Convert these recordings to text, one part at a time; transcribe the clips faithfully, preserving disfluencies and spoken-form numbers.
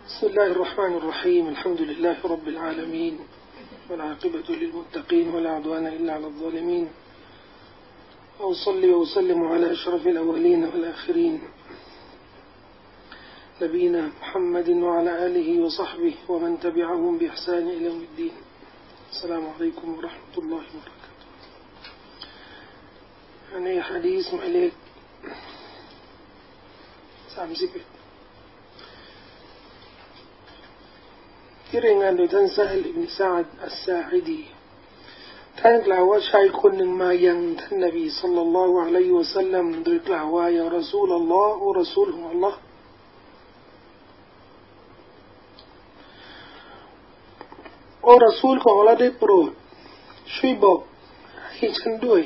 بسم الله الرحمن الرحيم الحمد لله رب العالمين والعاقبة للمتقين ولا عدوان إلا على الظالمين وأصلي وأسلم على أشرف الأولين والآخرين نبينا محمد وعلى آله وصحبه ومن تبعهم بإحسان إلى يوم الدين. السلام عليكم ورحمة الله وبركاته. يعني حديث مالك سامسبتที่รายงานโดยท่านซาฮิลอิบนุซะอ์ดอัสซาอิดีท่านกล่าวว่าชายคนหนึ่งมายังท่านนบีศ็อลลัลลอฮุอะลัยฮิวะซัลลัมโดยกล่าวว่ายารอซูลัลลอฮ์โอ้รอซูลของอัลเลาะห์โอ้รอซูลของอัลเลาะห์ได้โปรดช่วยบอกให้ฉันด้วย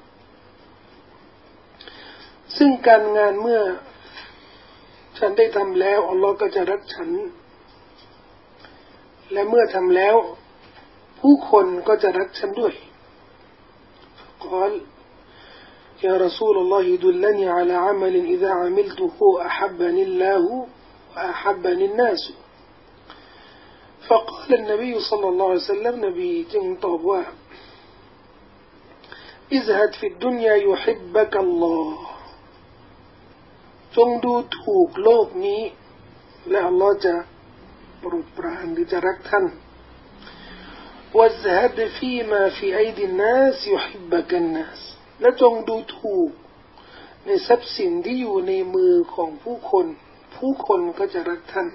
ซึ่งการงานเมื่อฉันได้ทำแล้วอัลเลาะห์ก็จะรักฉันและเมื่อทำแล้วผู้คนก็จะรักฉันด้วยกล่าวยารอซูลุลลอฮิดุลลนีอะลาอะมัลอิซาอะมิลตุฮูอะฮับบะนิลลาฮุวะอะฮับบะนินนาสفقال النبي صلى الله عليه وسلم نبي จึงตอบว่า ازهد في الدنيا يحبك الله จงดูถูกโลกนี้และอัลเลาะห์จะโปรดปรานหรือจะรักท่าน وازهد فيما في أيدي الناس يحبك الناس และจงดูถูกในทรัพย์สินที่อยู่ในมือของผู้คนผู้คนก็จะรักท่าน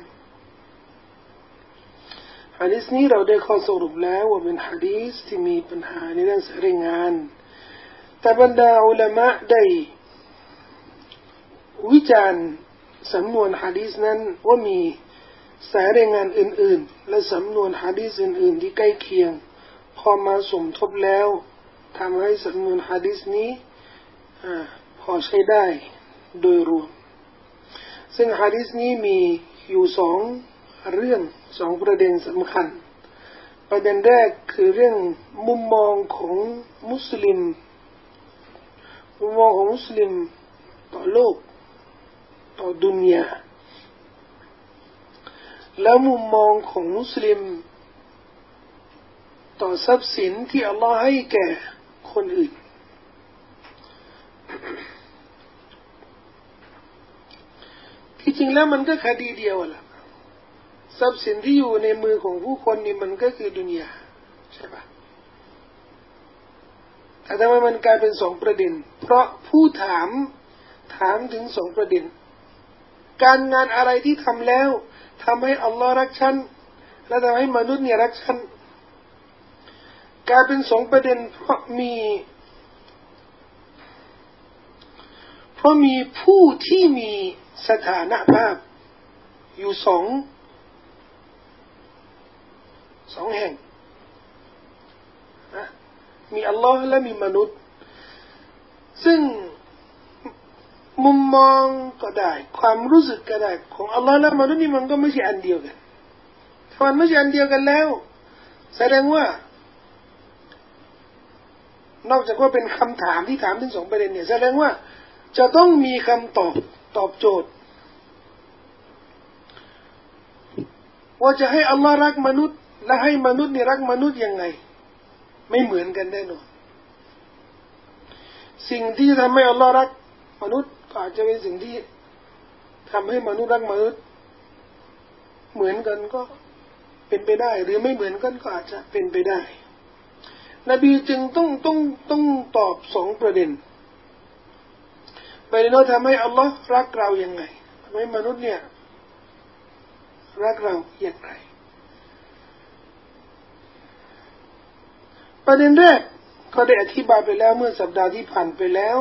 หะดีษนี้เราได้ข้อสรุปแล้วว่าเป็นหะดีษที่มีปัญหาในด้านสายงานแต่บรรดาอุลามะได้วิจารณ์สำนวนหะดีษนั้นว่ามีสายรายงานอื่นๆและสำนวนหะดีษอื่นๆที่ใกล้เคียงพอมาสมทบแล้วทำให้สำนวนหะดีษนี้พอใช้ได้โดยรวมซึ่งหะดีษนี้มีอยู่สองเรื่องสองประเด็นสำคัญประเด็นแรกคือเรื่องมุมมองของมุสลิมมุมมองของมุสลิมต่อโลกต่อดุนยาและมุมมองของมุสลิมต่อทรัพย์สินที่อัลลอฮ์ให้แก่คนอื่นที่จริงแล้วมันก็คดีเดียวแหละทรัพย์สินที่อยู่ในมือของผู้คนนี่มันก็คือดุนยาใช่ปะแต่ทำไมมันกลายเป็นสองประเด็นเพราะผู้ถามถามถึงสองประเด็นการงานอะไรที่ทำแล้วทำให้อัลลอฮ์รักฉันและทำให้มนุษย์เนี่ยรักฉันกลายเป็นสองประเด็นเพราะมีเพราะมีผู้ที่มีสถานะภาพอยู่สองสองแห่งนะมีอัลลอฮ์และมีมนุษย์ซึ่งมุมมองก็ได้ความรู้สึกก็ได้ของอัลลอฮ์และมนุษย์นี่มันก็ไม่ใช่อันเดียวกันถ้ามันไม่ใช่อันเดียวกันแล้วแสดงว่านอกจากว่าเป็นคำถามที่ถามถึงสองประเด็นเนี่ยแสดงว่าจะต้องมีคำตอบตอบโจทย์ว่าจะให้อัลลอฮ์รักมนุษย์และให้มนุษย์นี่รักมนุษย์ยังไงไม่เหมือนกันแน่นอนสิ่งที่จะทำให้อัลลอฮ์รักมนุษย์ก็อาจจะเป็นสิ่งที่ทำให้มนุษย์รักมนุษย์เหมือนกันก็เป็นไปได้หรือไม่เหมือนกันก็อาจจะเป็นไปได้นบีจึงต้องต้องต้องตอบสองประเด็นประเด็นว่าทำให้อัลลอฮ์รักเรายังไงทำให้มนุษย์เนี่ยรักเราอย่างไรประเด็นแรกก็ได้อธิบายไปแล้วเมื่อสัปดาห์ที่ผ่านไปแล้ว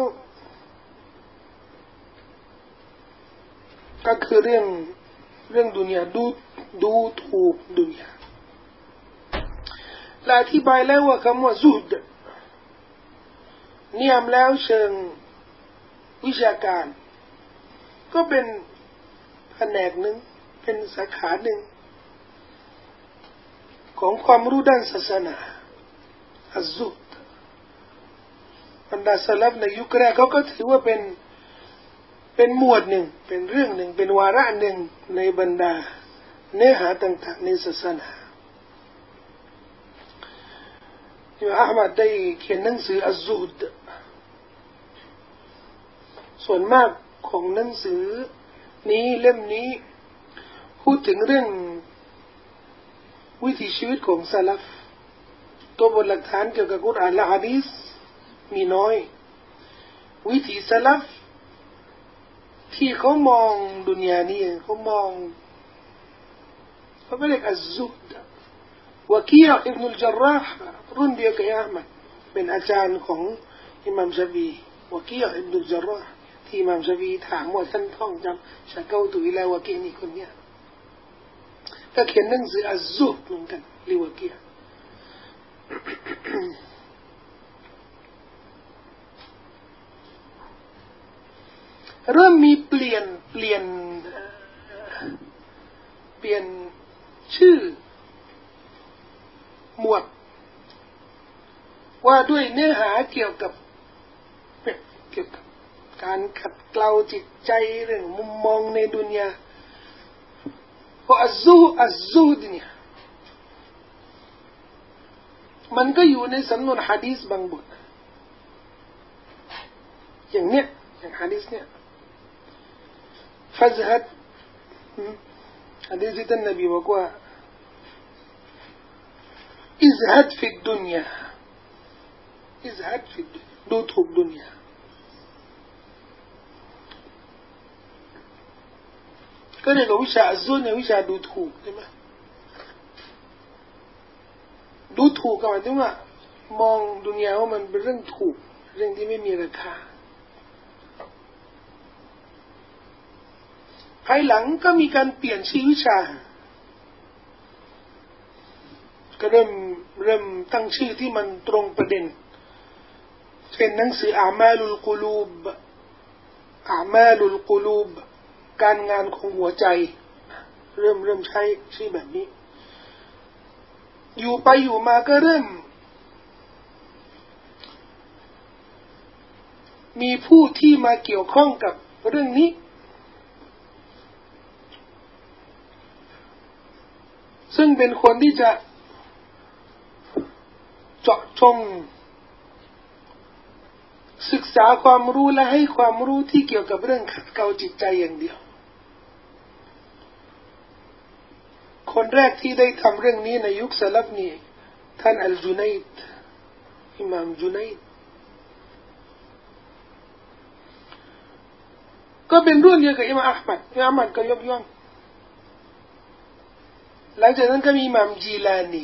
ก็คือเรื่องเรื่องดุนยาดูดูถูกดุนยาและอธิบายแล้วว่าคำว่าซุฮดนิยามแล้วเชิงวิชาการก็เป็นแผนกหนึ่งเป็นสาขาหนึ่งของความรู้ด้านศาสนาอัซซุฮดบรรดาสลัฟในยุคแรกเขาก็ถือว่าเป็นเป็นหมวดหนึ่งเป็นเรื่องหนึ่งเป็นวาระหนึ่งในบรรดาเนื้อหาต่างๆในศาสนาอิหม่ามอะห์มัดได้เขียนหนังสืออัซซุฮดส่วนมากของหนังสือนี้เล่มนี้พูดถึงเรื่องวิถีชีวิตของซะลัฟตัวบทหลักฐานเกี่ยวกับกุรอานและหะดีษมีน้อยวิถีซะลัฟที่เขามองดุนยานี้เขามองเขาเรียกอัซซุฮดวะกีอ์อิบนุลญะรอห์รุ่นเดียวกับอะห์มัดเป็นอาจารย์ของอิหม่ามชาฟีวะกีอ์อิบนุลญะรอห์ที่อิหม่ามชาฟีถามว่าท่านท่องจำชะเกาตุอิลาวะกีนี่คนเนี้ยก็เขียนหนังสืออัซซุฮดเหมือนกันลิวะกีเริ่มมีเปลี่ยนเปลี่ยนเปลี่ยนชื่อหมวดว่าด้วยเนื้อหาเกี่ยวกับเกี่ยวกับการขัดเกลาจิตใจเรื่องมุมมองในดุนยาเพราะอัซซูอัซซูดเนี่ยมันก็อยู่ในสำนวนหะดีษบางบทอย่างเนี้ยอย่างหะดีษเนี่ยฟัซฮัดหะดีษที่ท่านนบีบอกว่าอิซฮัดฟิดดุนยาอิซฮัดฟิดดูถูกดุนยาก็เรียกว่าวิชาอัซซูดเนี่ยวิชาดูถูกใช่ไหมดูถูกก็หมายถึงว่ามองดุนยาว่ามันเป็นเรื่องถูกเรื่องที่ไม่มีราคาภายหลังก็มีการเปลี่ยนชื่อวิชาก็เริ่มเริ่มตั้งชื่อที่มันตรงประเด็นเป็นหนังสืออามาลุลกุลูบอามาลุลกุลูบการงานของหัวใจเริ่มเริ่มใช้ชื่อแบบนี้อยู่ไปอยู่มาก็เริ่มมีผู้ที่มาเกี่ยวข้องกับเรื่องนี้ซึ่งเป็นคนที่จะเจาะจงศึกษาความรู้และให้ความรู้ที่เกี่ยวกับเรื่องขัดเกลาจิตใจอย่างเดียวคนแรกที่ได้ทำเรื่องนี้ในยุคสลับนี้ท่านอัลจุนัยดอิหม่ามจุนัยดก็เป็นรุ่นเดียวกับอิหม่ามอะห์มัดอิหม่ามอะห์มัดก็ยกย่องหลังจากนั้นก็มีอิหม่ามจีลานี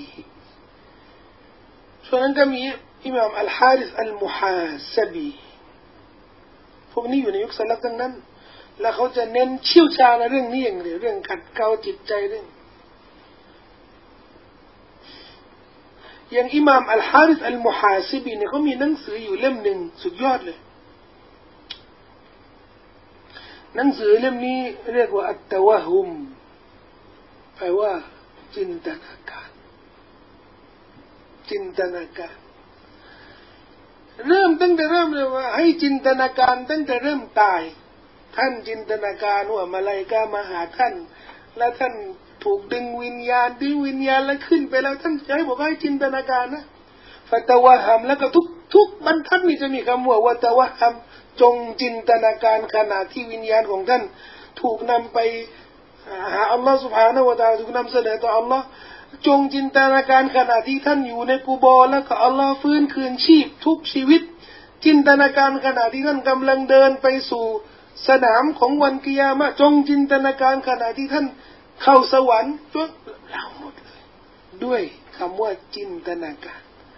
ส่วนนั้นก็มีอิหม่ามอัลฮาริสอัลมุฮาซะบีพวกนี้อยู่ในยุคสลับทั้งนั้นแล้วเขาจะเน้นเชี่ยวชาญในเรื่องนี้อย่างเดียวเรื่องขัดเกลาจิตใจเรื่องอย่างอิหม่ามอัลฮาริสอัลมุฮาซิบีเนี่ยเขามีหนังสืออยู่เล่มหนึ่งสุดยอดเลยหนังสือเล่มนี้เรียกว่าอัตตะวะฮุมแปลว่าจินตนาการจินตนาการเริ่มตั้งแต่เริ่มเลยว่าให้จินตนาการตั้งแต่เริ่มตายท่านจินตนาการว่ามาลาอิกะฮ์มาหาท่านและท่านถูกดึงวิญญาณดึงวิญญาณแล้วขึ้นไปแล้วท่านจะให้บอกให้จินตนาการนะฟัตวะฮัมแล้วก็ทุกทุกบรรทัดนี่จะมีคำว่าวัตวะฮัมจงจินตนาการขณะที่วิญญาณของท่านถูกนำไปหาอัลลอฮฺ سبحانه และ تعالى ถูกนำเสนอต่ออัลลอฮฺจงจินตนาการขณะที่ท่านอยู่ในกุโบร์แล้วก็อัลลอฮฺฟื้นคืนชีพทุกชีวิตจินตนาการขณะที่ท่านกำลังเดินไปสู่สนามของวันกิยามะห์จงจินตนาการขณะที่ท่านเข้าสวรรค์จงเราหมดเลยด้วยคำว่าจินตนาการ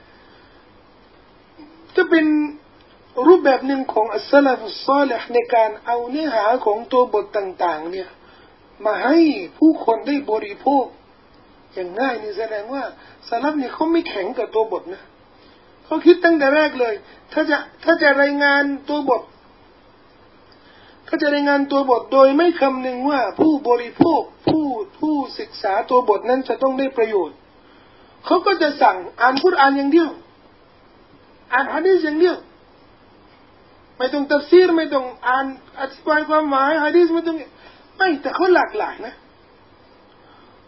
จะเป็นรูปแบบหนึ่งของอัสซะลาฟุศศอลิฮ์ในการเอาเนื้อหาของตัวบทต่างๆเนี่ยมาให้ผู้คนได้บริโภคอย่างง่ายนี่แสดงว่าสลับเนี่ยเขาไม่แข็งกับตัวบทนะเขาคิดตั้งแต่แรกเลยถ้าจะถ้าจะรายงานตัวบทถ้าจะรายงานตัวบทโดยไม่คำนึงว่าผู้บริโภคผู้ผู้ศึกษาตัวบทนั้นจะต้องได้ประโยชน์เขาก็จะสั่งอ่านกุรอานอย่างเดียวอ่านหะดีษอย่างเดียวไม่ต้องตัฟซีรไม่ต้องอ่านอธิบายความหมายหะดีษไม่ต้องไม่แต่เขาหลากหลายนะ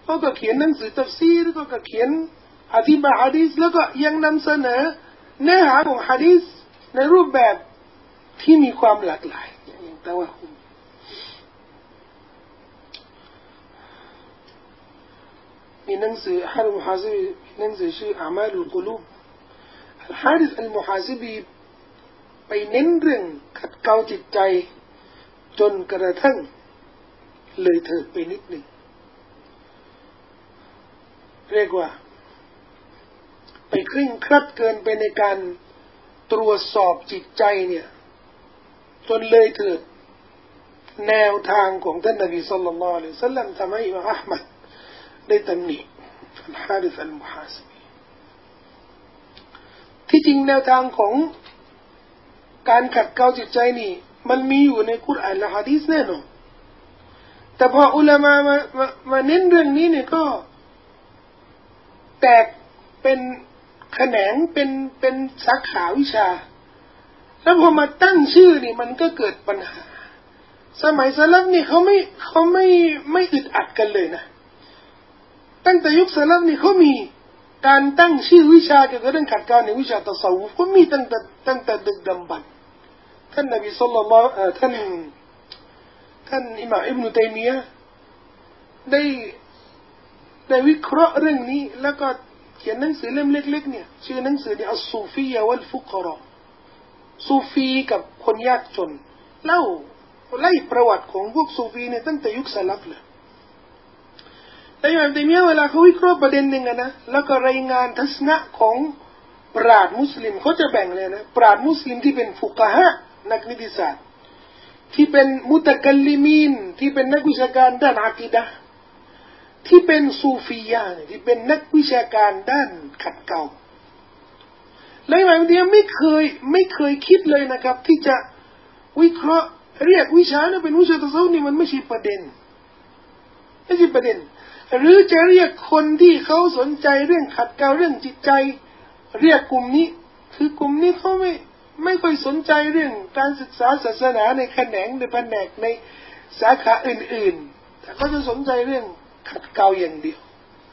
เขาก็เขียนหนังสือตัฟซีรก็ก็เขียนอธิบายหะดีษแล้วก็ยังนำเสนอเนื้อหาของหะดีษในรูปแบบที่มีความหลากหลายอย่างตะวะฮุมมีหนังสือฮาริสมุฮาซิบีหนังสือชื่ออามาลุลกุลูบฮาริสอัลมุฮาซิบีไปเน้นเรื่องขัดเกลาจิตใจจนกระทั่งเลยเถิดไปนิดหนึ่งเรียกว่าไปเคร่งครัดเกินไปในการตรวจสอบจิตใจเนี่ยจนเลยเถิดแนวทางของท่านนบีศ็อลลัลลอฮุอะลัยฮิวะซัลลัมทำให้อิหม่ามอะห์มัดได้ตำหนิอัลฮาริสอัลมุฮาซิบีที่จริงแนวทางของการขัดเกลาจิตใจนี่มันมีอยู่ในกุรอานและหะดีษแน่นอนแต่พออุลามะมามามาเน้นเรื่องนี้เนี่ยก็แตกเป็นแขนงเป็นเป็นสาขาวิชาแล้วพอมาตั้งชื่อนี่มันก็เกิดปัญหาสมัยสลัฟนี่เขาไม่เขาไม่ไม่อึดอัดกันเลยนะตั้งแต่ยุคสลัฟนี่เขามีการตั้งชื่อวิชาเกี่ยวกับเรื่องขัดเกลาในวิชาตัศวุฟก็มีตั้งแต่ตั้งแต่ดึกดำบรรพ์ท่านนบีศ็อลลัลลอฮุท่านท่านอิหม่ามอิบนุตัยมียะห์ได้ได้วิเคราะห์เรื่องนี้แล้วก็เขียนหนังสือเล่มเล็กๆเนี่ยชื่อหนังสือเนี่ยอัสซูฟียะวัลฟุกเราะห์ซูฟีกับคนยากจนเล่าไล่ประวัติของพวกซูฟีเนี่ยตั้งแต่ยุคสลัฟเลยแล้วอิหม่ามตัยมียะห์เวลาเขาวิเคราะห์ประเด็นหนึ่งนะแล้วก็รายงานทัศนะของปราชญ์มุสลิมเขาจะแบ่งเลยนะปราชญ์มุสลิมที่เป็นฟุกะฮะนักนิติศาสตร์ที่เป็นมุตะกัลลิมีนที่เป็นนักวิชาการด้านอะกีดะห์ที่เป็นซูฟียะห์ที่เป็นนักวิชาการด้านขัดเกลาและอิหม่ามตัยมียะห์ไม่เคยไม่เคยคิดเลยนะครับที่จะวิเคราะห์เรียกวิชานั้นเป็นวิชาตัศวุฟนี่มันไม่ใช่ประเด็นไม่ใช่ประเด็นหรือจะเรียกคนที่เขาสนใจเรื่องขัดเกลาเรื่องจิตใจเรียกกลุ่มนี้คือกลุ่มนี้เขาไม่ไม่ค่อยสนใจเรื่องการศึกษาศาสนาในแขนงในแผนกในสาขาอื่นๆแต่เขาจะสนใจเรื่องขัดเกลาอย่างเดียว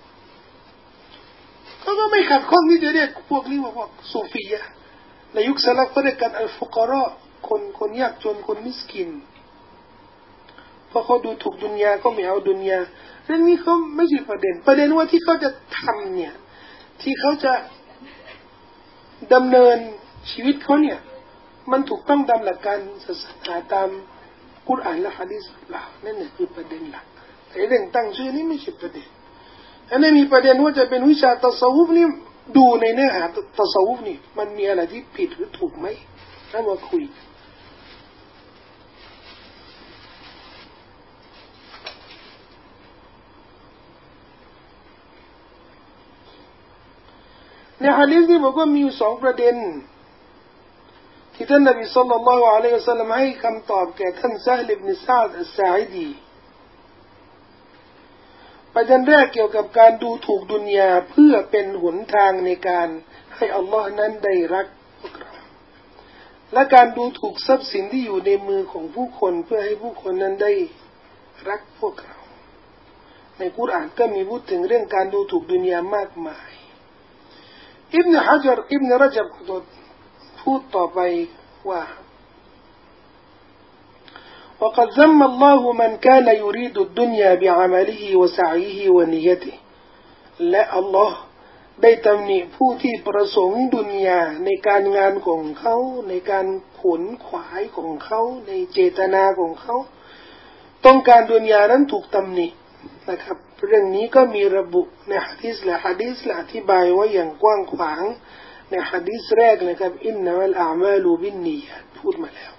เขาก็ไม่ขัดข้องที่จะเรียกพวกนี้ว่าพวกซูฟียะห์ในยุคสลัฟเขาเรียกกันอัลฟุกะเราะห์คนคนยากจนคนมิสกินเพราะเขาดูถูกดุนยาก็ไม่เอาดุนยาเรื่องนี้เขาไม่ใช่ประเด็นประเด็นว่าที่เขาจะทำเนี่ยที่เขาจะดำเนินชีวิตเขาเนี่ยมันถูกต้องตามหลักการศาสนาตามกุรอานและหะดีษหรือเปล่านั่นแหละคือประเด็นหลักแต่เรื่องตั้งชื่อนี้ไม่ใช่ประเด็นอันนี้มีประเด็นว่าจะเป็นวิชาตัศวุฟนี่ดูในเนื้อหาตัศวุฟนี่มันมีอะไรที่ผิดหรือถูกไหมแล้วมาคุยในหะดีษนี้บอกว่ามีอยู่สองประเด็นที่ท่านนบีศ็อลลัลลอฮุอะลัยฮิวะซัลลัมให้คำตอบแก่ท่านซะฮ์อิบนุซะอ์ดอัสซาอิดีประเด็นแรกเกี่ยวกับการดูถูกดุนยาเพื่อเป็นหนทางในการให้อัลลอฮ์นั้นได้รักพวกเราและการดูถูกทรัพย์สินที่อยู่ในมือของผู้คนเพื่อให้ผู้คนนั้นได้รักพวกเราในกุรอานก็มีพูดถึงเรื่องการดูถูกดุนยามากมายอิบนุฮะญัรอิบนุระญับพูดต่อไปว่า وقد ذم الله من كان يريد الدنيا بعمله وسعيه ونيته และอัลลอฮ์ได้ตำหนิผู้ที่ประสงค์ดุนยาในการงานของเขาในการขวนขวายของเขาในเจตนาของเขาต้องการดุนยานั้นถูกตำหนินะครับเรื่องนี้ก็มีระบุในหะดีษและหะดีษและอธิบายไว้อย่างกว้างขวางในหะดีษแรกนะครับอินนัมัลอามาลูบินนียะห์พูดมาแล้ว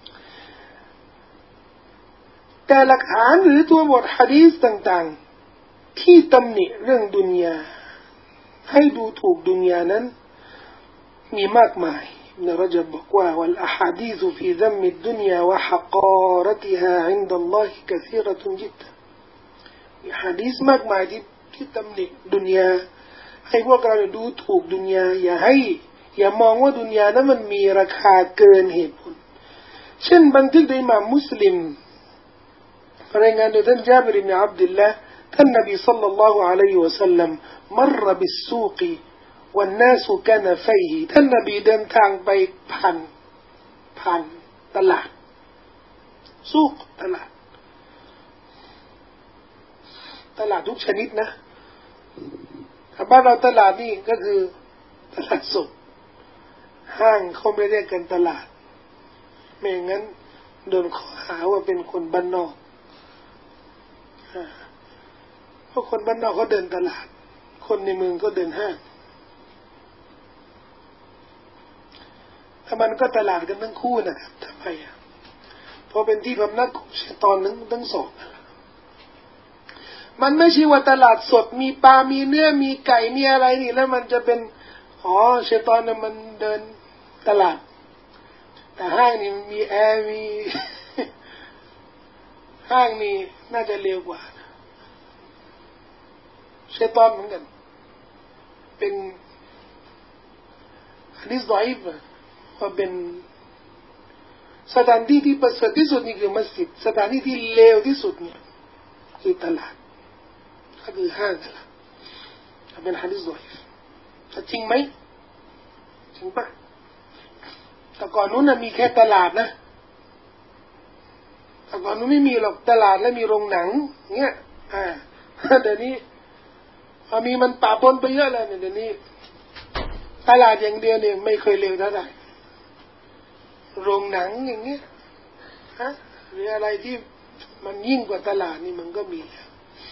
แต่หลักฐานหรือตัวบทหะดีษต่างๆที่ตำหนิเรื่องดุนยาให้ดูถูกดุนยานั้นมีมากมายอิบนุระญับบอกว่าวัลอะฮาดีษฟีซัมมิดดุนยาวะฮะกอรติฮาอินดัลลอฮิกะซีเราะตุนจิดดะมีหะดีษมากมายที่ที่ตำหนิดุนยาให้พวกเราดูถูกดุนยาอย่าให้อย่ามองว่าดุนยานั้นมันมีราคาเกินเหตุผลเช่นบันทึกโดยอิหม่ามมุสลิมรายงานโดยท่านญาบิรอิบนุอับดุลลาห์ท่านนบีศ็อลลัลลอฮุอะลัยฮิวะซัลลัมมัรบิสซูกวันนาสุกานะฟัยฮิท่านนบีเดินทางไปผ่านผ่านตลาดซูกตลาดตลาดทุกชนิดนะถ้าบ้านเราตลาดนี่ก็คือตลาดสดห้างเขาไม่เรียกกันตลาดไม่งั้นโดนข้อหาว่าเป็นคนบ้านนอกเพราะคนบ้านนอกเขาเดินตลาดคนในเมืองก็เดินห้างถ้ามันก็ตลาดกันทั้งคู่นะครับทำไมอ่ะเพราะเป็นที่พำนักของชัยฏอนทั้งทั้งสองมันไม่ใช่ว่าตลาดสดมีปลามีเนื้อมีไก่มีอะไรนี่แล้วมันจะเป็นอ๋อชัยฏอนน่ะมันเดินตลาดแต่ห้างนี่มีแอร์มี ห้างนี่น่าจะเร็วกว่าชัยฏอนเหมือนกันเป็นฮะดีษฎออีฟว่าเป็นสถานที่ที่ประเสริฐที่สุดนี่คือมัสยิดสถานที่ที่เลวที่สุดเนี่ยคือตลาดก็คือห้างตลาดเป็นฮะดีษฎออีฟจริงไหมจริงปะแต่ก่อนนู้นนะมีแค่ตลาดนะแต่ก่อนนู้นไม่มีหรอกตลาดและมีโรงหนังเงี้ยอ่าเดี๋ยวนี้พอมีมันปะปนไปเยอะเลยเดี๋ยวนี้ตลาดอย่างเดียวเนี่ยไม่เคยเลวเท่าไหร่โรงหนังอย่างเงี้ยฮะหรืออะไรที่มันยิ่งกว่าตลาดนี่มันก็มีแล้ว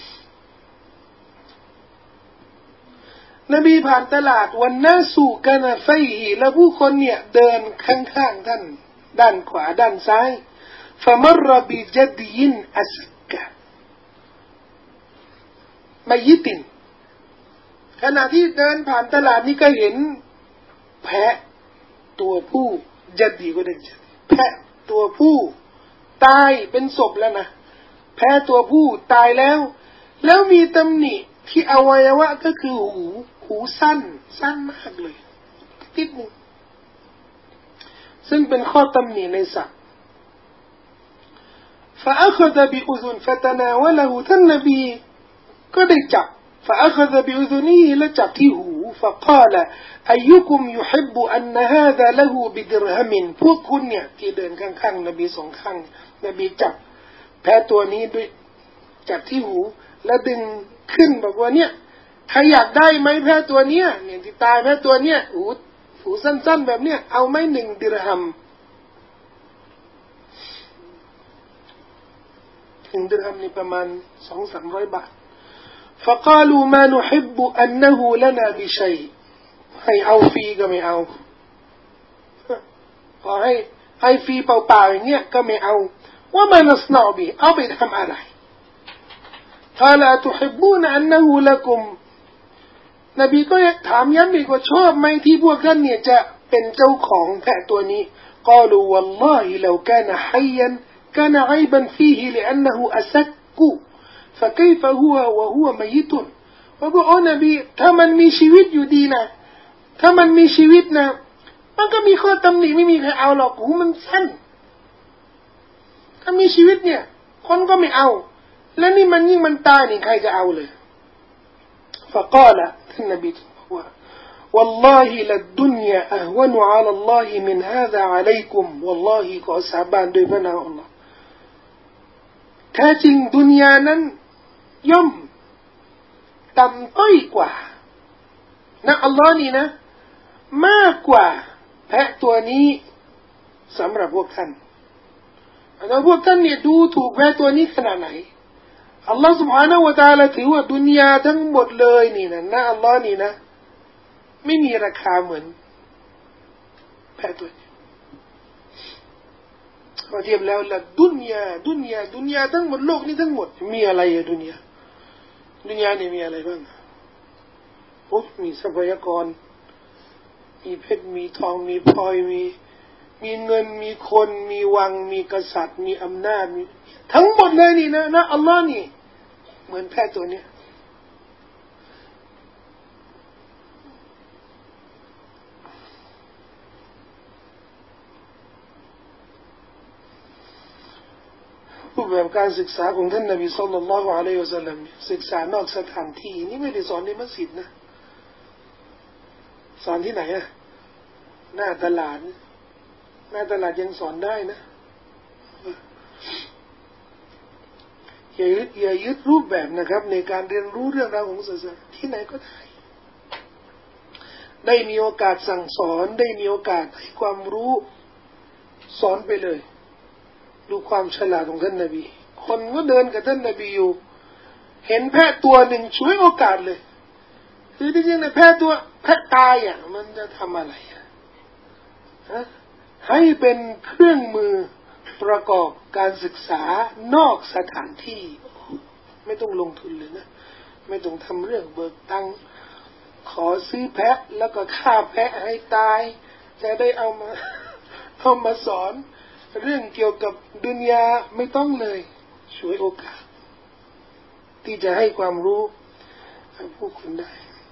นบีผ่านตลาดวันน่าสู่กันนะไฟหีแล้วผู้คนเนี่ยเดินข้างๆท่านด้านขวาด้านซ้ายฟะมัรบิจัดยินอัสกะมัยตินขณะที่เดินผ่านตลาดนี่ก็เห็นแพะตัวผู้จัดดีก็ได้จัดแพะตัวผู้ตายเป็นศพแล้วนะแพะตัวผู้ตายแล้วแล้วมีตำหนิที่อวัยวะก็คือหูหูสั้นสั้นมากเลยติดนึงซึ่งเป็นข้อตำหนิในสัตว์ فأخذ بأذن فتناوله ท่านนบีก็ได้จับ فأخذ بأذنه และจับที่หู فقال أيكم يحب أن هذا له بدرهم พวกคุณเนี่ยที่เดินข้างๆนบีสองข้างนบีจับแพะตัวนี้ด้วยจับที่หูแล้วดึงขึ้นบอกว่าเนี่ยใครอยากได้ไหมแพะตัวเนี้ยเนี่ยที่ตายแพะตัวเนี้ยหูหูสั้นๆแบบเนี้ยเอาไหมหนึ่งดิรฮัมหนึ่งดิรฮัมนี่ประมาณสองสามร้อยบาท فقالوا ما نحب أنه لنا بشيء ให้เอาฟรีก็ไม่เอาขอให้ให้ฟรีเปล่าๆอย่างเงี้ยก็ไม่เอาว่ามานัสนาบีเอาไปทำอะไร قال أتحبون أنه لكم นบีก็ถามย้ำอีกว่าชอบไหมที่พวกท่านเนี่ยจะเป็นเจ้าของแพะตัวนี้ قالوا والله لو كان حيا كان عيبا فيه لأنه أسك فكيف هو وهو ميت ว่าบอกโอ้นบีถ้ามันมีชีวิตอยู่ดีนะถ้ามันมีชีวิตนะมันก็มีข้อตำหนิไม่มีใครเอาหรอกหูมันสั้นถ้ามีชีวิตเนี่ยคนก็ไม่เอาแล้วนี่มันยิ่งมันตายนี่ใครจะเอาเลย فقال ท่านนบีบอกว่า والله للدنيا أهون على الله من هذا عليكم والله ขอสาบานโดยพระนามอัลลอฮ์แท้จริงดุนยานั้นย่อมต่ำต้อยกว่านะอัลลอฮ์นี่นะมากกว่าแพะตัวนี้สำหรับพวกท่านแล้วพวกท่านเนี่ยดูถูกแพะตัวนี้ขนาดไหนอัลลอฮ์ سبحانه และ تعالى ถือว่าดุนยาทั้งหมดเลยนี่นะนะอัลลอฮ์นี่นะไม่มีราคาเหมือนแพะตัวนี้พอเทียบแล้วละดุนยาดุนยาดุนยาทั้งหมดโลกนี้ทั้งหมดมีอะไรอะดุนยาดุนยานี่มีอะไรบ้างโอ้มีทรัพยากรมีเพชรมีทองมีพลอยมีมีเงินมีคนมีวังมีกษัตริย์มีอำนาจมีทั้งหมดเลยนี่นะนะอัลลอฮ์นี่เหมือนแพะตัวเนี้ยปแบบการศึกษาของท่านนบีศ็อลลัลลอฮุอะลัยฮิวะซัลลัมศึกษานอกสถานที่นี่ไม่ได้สอนในมัสยิดนะสอนที่ไหนอะหน้าตลาดหน้าตลาดยังสอนได้นะอย่ายึดอย่ายึดรูปแบบนะครับในการเรียนรู้เรื่องราวของศาสนาที่ไหนก็ได้ได้มีโอกาสสั่งสอนได้มีโอกาสให้ความรู้สอนไปเลยดูความฉลาดของท่านนบีคนก็เดินกับท่านนบีอยู่เห็นแพะตัวหนึ่งช่วยโอกาสเลยคือที่จริงในแพะตัวแพะตายอ่ะมันจะทำอะไรอ่ะฮะให้เป็นเครื่องมือประกอบการศึกษานอกสถานที่ไม่ต้องลงทุนเลยนะไม่ต้องทำเรื่องเบิกตังค์ขอซื้อแพะแล้วก็ฆ่าแพะให้ตายจะได้เอามาเอามาสอนเรื่องเกี่ยวกับดุนยาไม่ต้องเลยช่วยโอกาสที่จะให้ความรู้กับผู้คนได้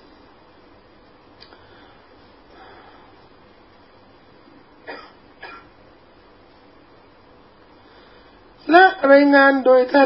และรายงานโดยท่าน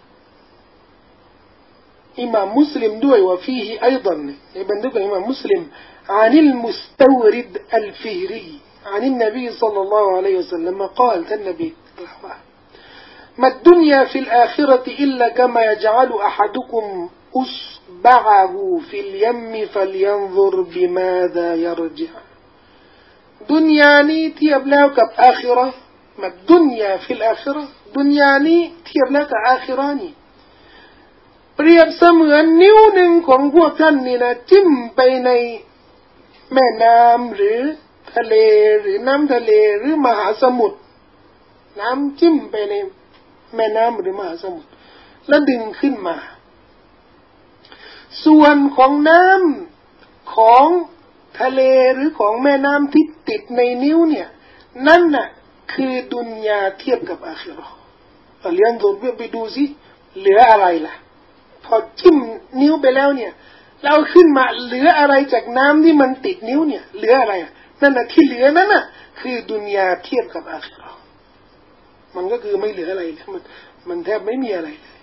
อิหม่ามมุสลิมด้วยว่าฟีฮีอัยดันในบรรดาอิหม่ามมุสลิมอานิลมุสตาวริดอัลฟิฮรี عن النبي صلى الله عليه وسلم قال النبي ما الدنيا في الآخرة إلا كما يجعل أحدكم أصبعه في اليم فلينظر بماذا يرجع دنيا ني تياب له كب آخرة ما الدنيا في الآخرة دنيا ني تياب له كب آخرة ني เปรียบเสมือนนิ้วหนึ่งของพวกท่านนี่นะจิ้มไปในแม่น้ำหรือทะเลหรือน้ำทะเลหรือมหาสมุทรน้ำจิ้มไปในแม่น้ำหรือมหาสมุทรแล้วดึงขึ้นมาส่วนของน้ำของทะเลหรือของแม่น้ำที่ติดในนิ้วเนี่ยนั่นน่ะคือดุนยาเทียบกับอาคิเราะห์เลี้ยงดูไปดูสิเหลืออะไรล่ะพอจิ้มนิ้วไปแล้วเนี่ยเราขึ้นมาเหลืออะไรจากน้ำที่มันติดนิ้วเนี่ยเหลืออะไรนั่นน่ะที่เหลือนั่นน่ะคือดุนยาเทียบกับอาคิเราะห์มันก็คือไม่เหลืออะไรมันมันแทบไม่มีอะไรเลย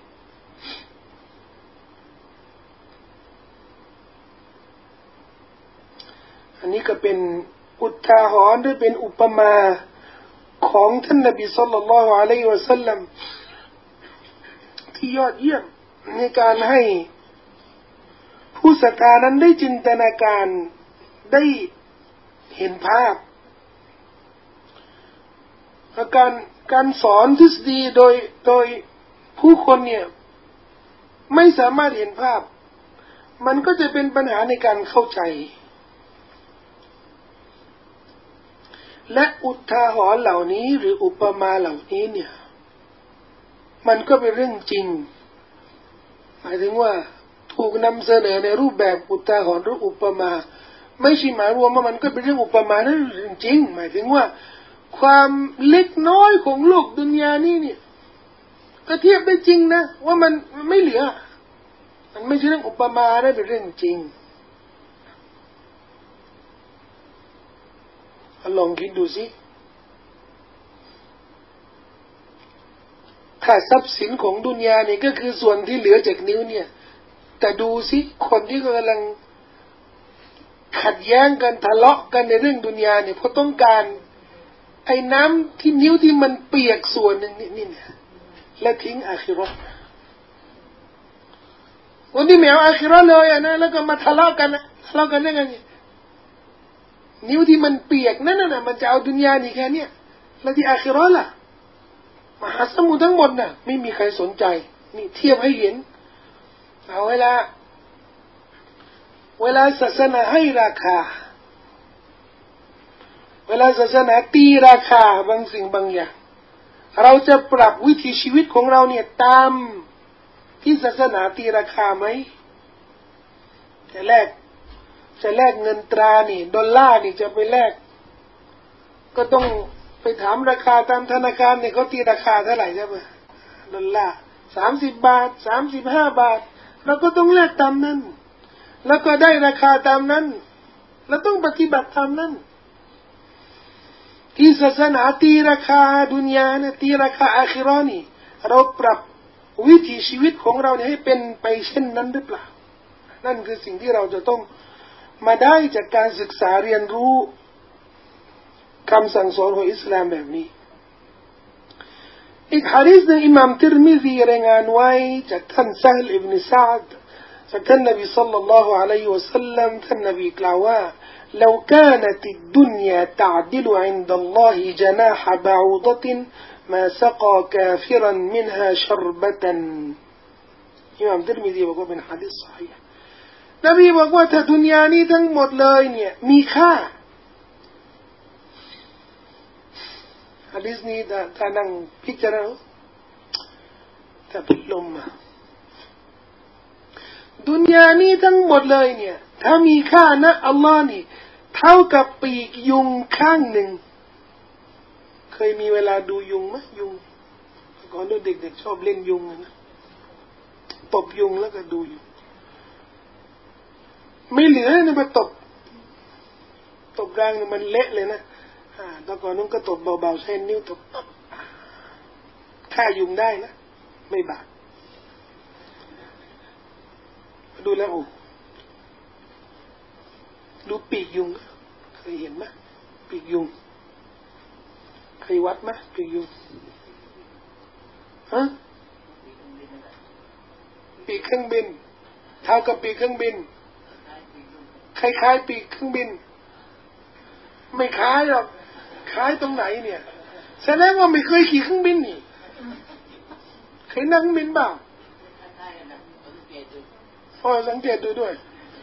อันนี้ก็เป็นอุทาหรณ์หรือเป็นอุปมาของท่านนบีศ็อลลัลลอฮุอะลัยฮิวะซัลลัมที่ยอดเยี่ยมในการให้ผู้ศรัทธานั้นได้จินตนาการได้เห็นภาพการการสอนทฤษฎีโดยโดยผู้คนเนี่ยไม่สามารถเห็นภาพมันก็จะเป็นปัญหาในการเข้าใจและอุทาหรณ์เหล่านี้หรืออุปมาเหล่านี้เนี่ยมันก็เป็นเรื่องจริงหมายถึงว่าถูกนำเสนอในรูปแบบอุทาหรณ์หรืออุปมาไม่ใช่หมายรวมว่ามันก็เป็นเรื่องอุปมานั่นเรื่องจริงหมายถึงว่าความเล็กน้อยของโลกดุนยานี้เนี่ยก็เทียบได้จริงนะว่ามันไม่เหลือมันไม่ใช่เรื่องอุปมานะเป็นเรื่องจริงลองคิดดูสิถ้าทรัพย์สินของดุนยาเนี่ยก็คือส่วนที่เหลือจากนิ้วเนี่ยแต่ดูสิคนที่กำลังขัดแย้งกันทะเลาะกันในเรื่องดุนยาเนี่ยเพราะต้องการไอ้น้ำที่นิ้วที่มันเปียกส่วนหนึ่งนี่นี่เนี่ยและทิ้งอาคิเราะห์วันที่ไม่เอาอาคิเราะห์เลยอ่ะนะแล้วก็มาทะเลาะกันนะทะเลาะกันได้ไงนิ้วที่มันเปียกนั่นน่ะมันจะเอาดุนยานี่แค่เนี้ยแล้วที่อาคิเราะห์ล่ะมหาสมุทรทั้งหมดน่ะไม่มีใครสนใจนี่เทียบให้เห็นเอาเวลาเวลาศาสนาให้ราคาเวลาศาสนาตีราคาบางสิ่งบางอย่างเราจะปรับวิถีชีวิตของเราเนี่ยตามที่ศาสนาตีราคาไหมจะแลกจะแลกเงินตรานี่ดอลลาร์นี่จะไปแลกก็ต้องไปถามราคาตามธนาคารเนี่ยเขาตีราคาเท่าไหร่ใช่ไหมดอลลาร์สามสิบบาทสามสิบห้าบาทเราก็ต้องแลกตามนั้นแล้วก็ได้ราคาตามนั้นเราต้องปฏิบัติตามนั้นที่ศาสนาตีราคาดุนยาเนี่ยตีราคาอาคิเราะห์นี่เราปรับวิถีชีวิตของเราให้เป็นไปเช่นนั้นหรือเปล่านั่นคือสิ่งที่เราจะต้องมาได้จากการศึกษาเรียนรู้คำสั่งสอนของอิสลามแบบนี้อีกฮะดีษหนึ่งอิหม่ามติรมิซีรายงานไว้จากท่านซะฮ์อิบนุซะอ์ดจากท่านนบีศ็อลลัลลอฮุอะลัยฮิวะซัลลัมท่านนบีกล่าวว่า لو كانت الدنيا تعدل عند الله جناح بعوضة ما سقى كافرا منها شربة อิหม่ามติรมิซีบอกว่าเป็นหะดีษซอฮีฮ์นบีบอกว่าถ้าดุนยานี้ทั้งหมดเลยเนี่ยมีค่าหะดีษนี้ถ้านั่งพิจารณาถ้าพิลมมาดุนยานี้ทั้งหมดเลยเนี่ยถ้ามีค่านะอัลลอฮ์นี่เท่ากับปีกยุงข้างหนึ่งเคยมีเวลาดูยุงไหมยุงก่อนเด็กๆชอบเล่นยุงนะตบยุงแล้วก็ดูยุงไม่เหลือเนี่ยมาตบตบแรงเนี่ยมันเละเลยนะอ่าแต่ก่อนนู้นก็ตบเบาๆใช้นิ้วตบฆ่ายุงได้นะไม่บาปดูแล้วโอ้ดูปีกยุงเคยเห็นไหมปีกยุงเคยวัดไหมปีกยุงฮะปีกเครื่องบินเท่ากับปีกเครื่องบินคล้ายๆปีกเครื่องบินไม่คล้ายหรอกคล้ายตรงไหนเนี่ยแสดงว่าไม่เคยขี่เครื่องบินนี่เคยนั่งบินเปล่าพอสังเกตดูด้วย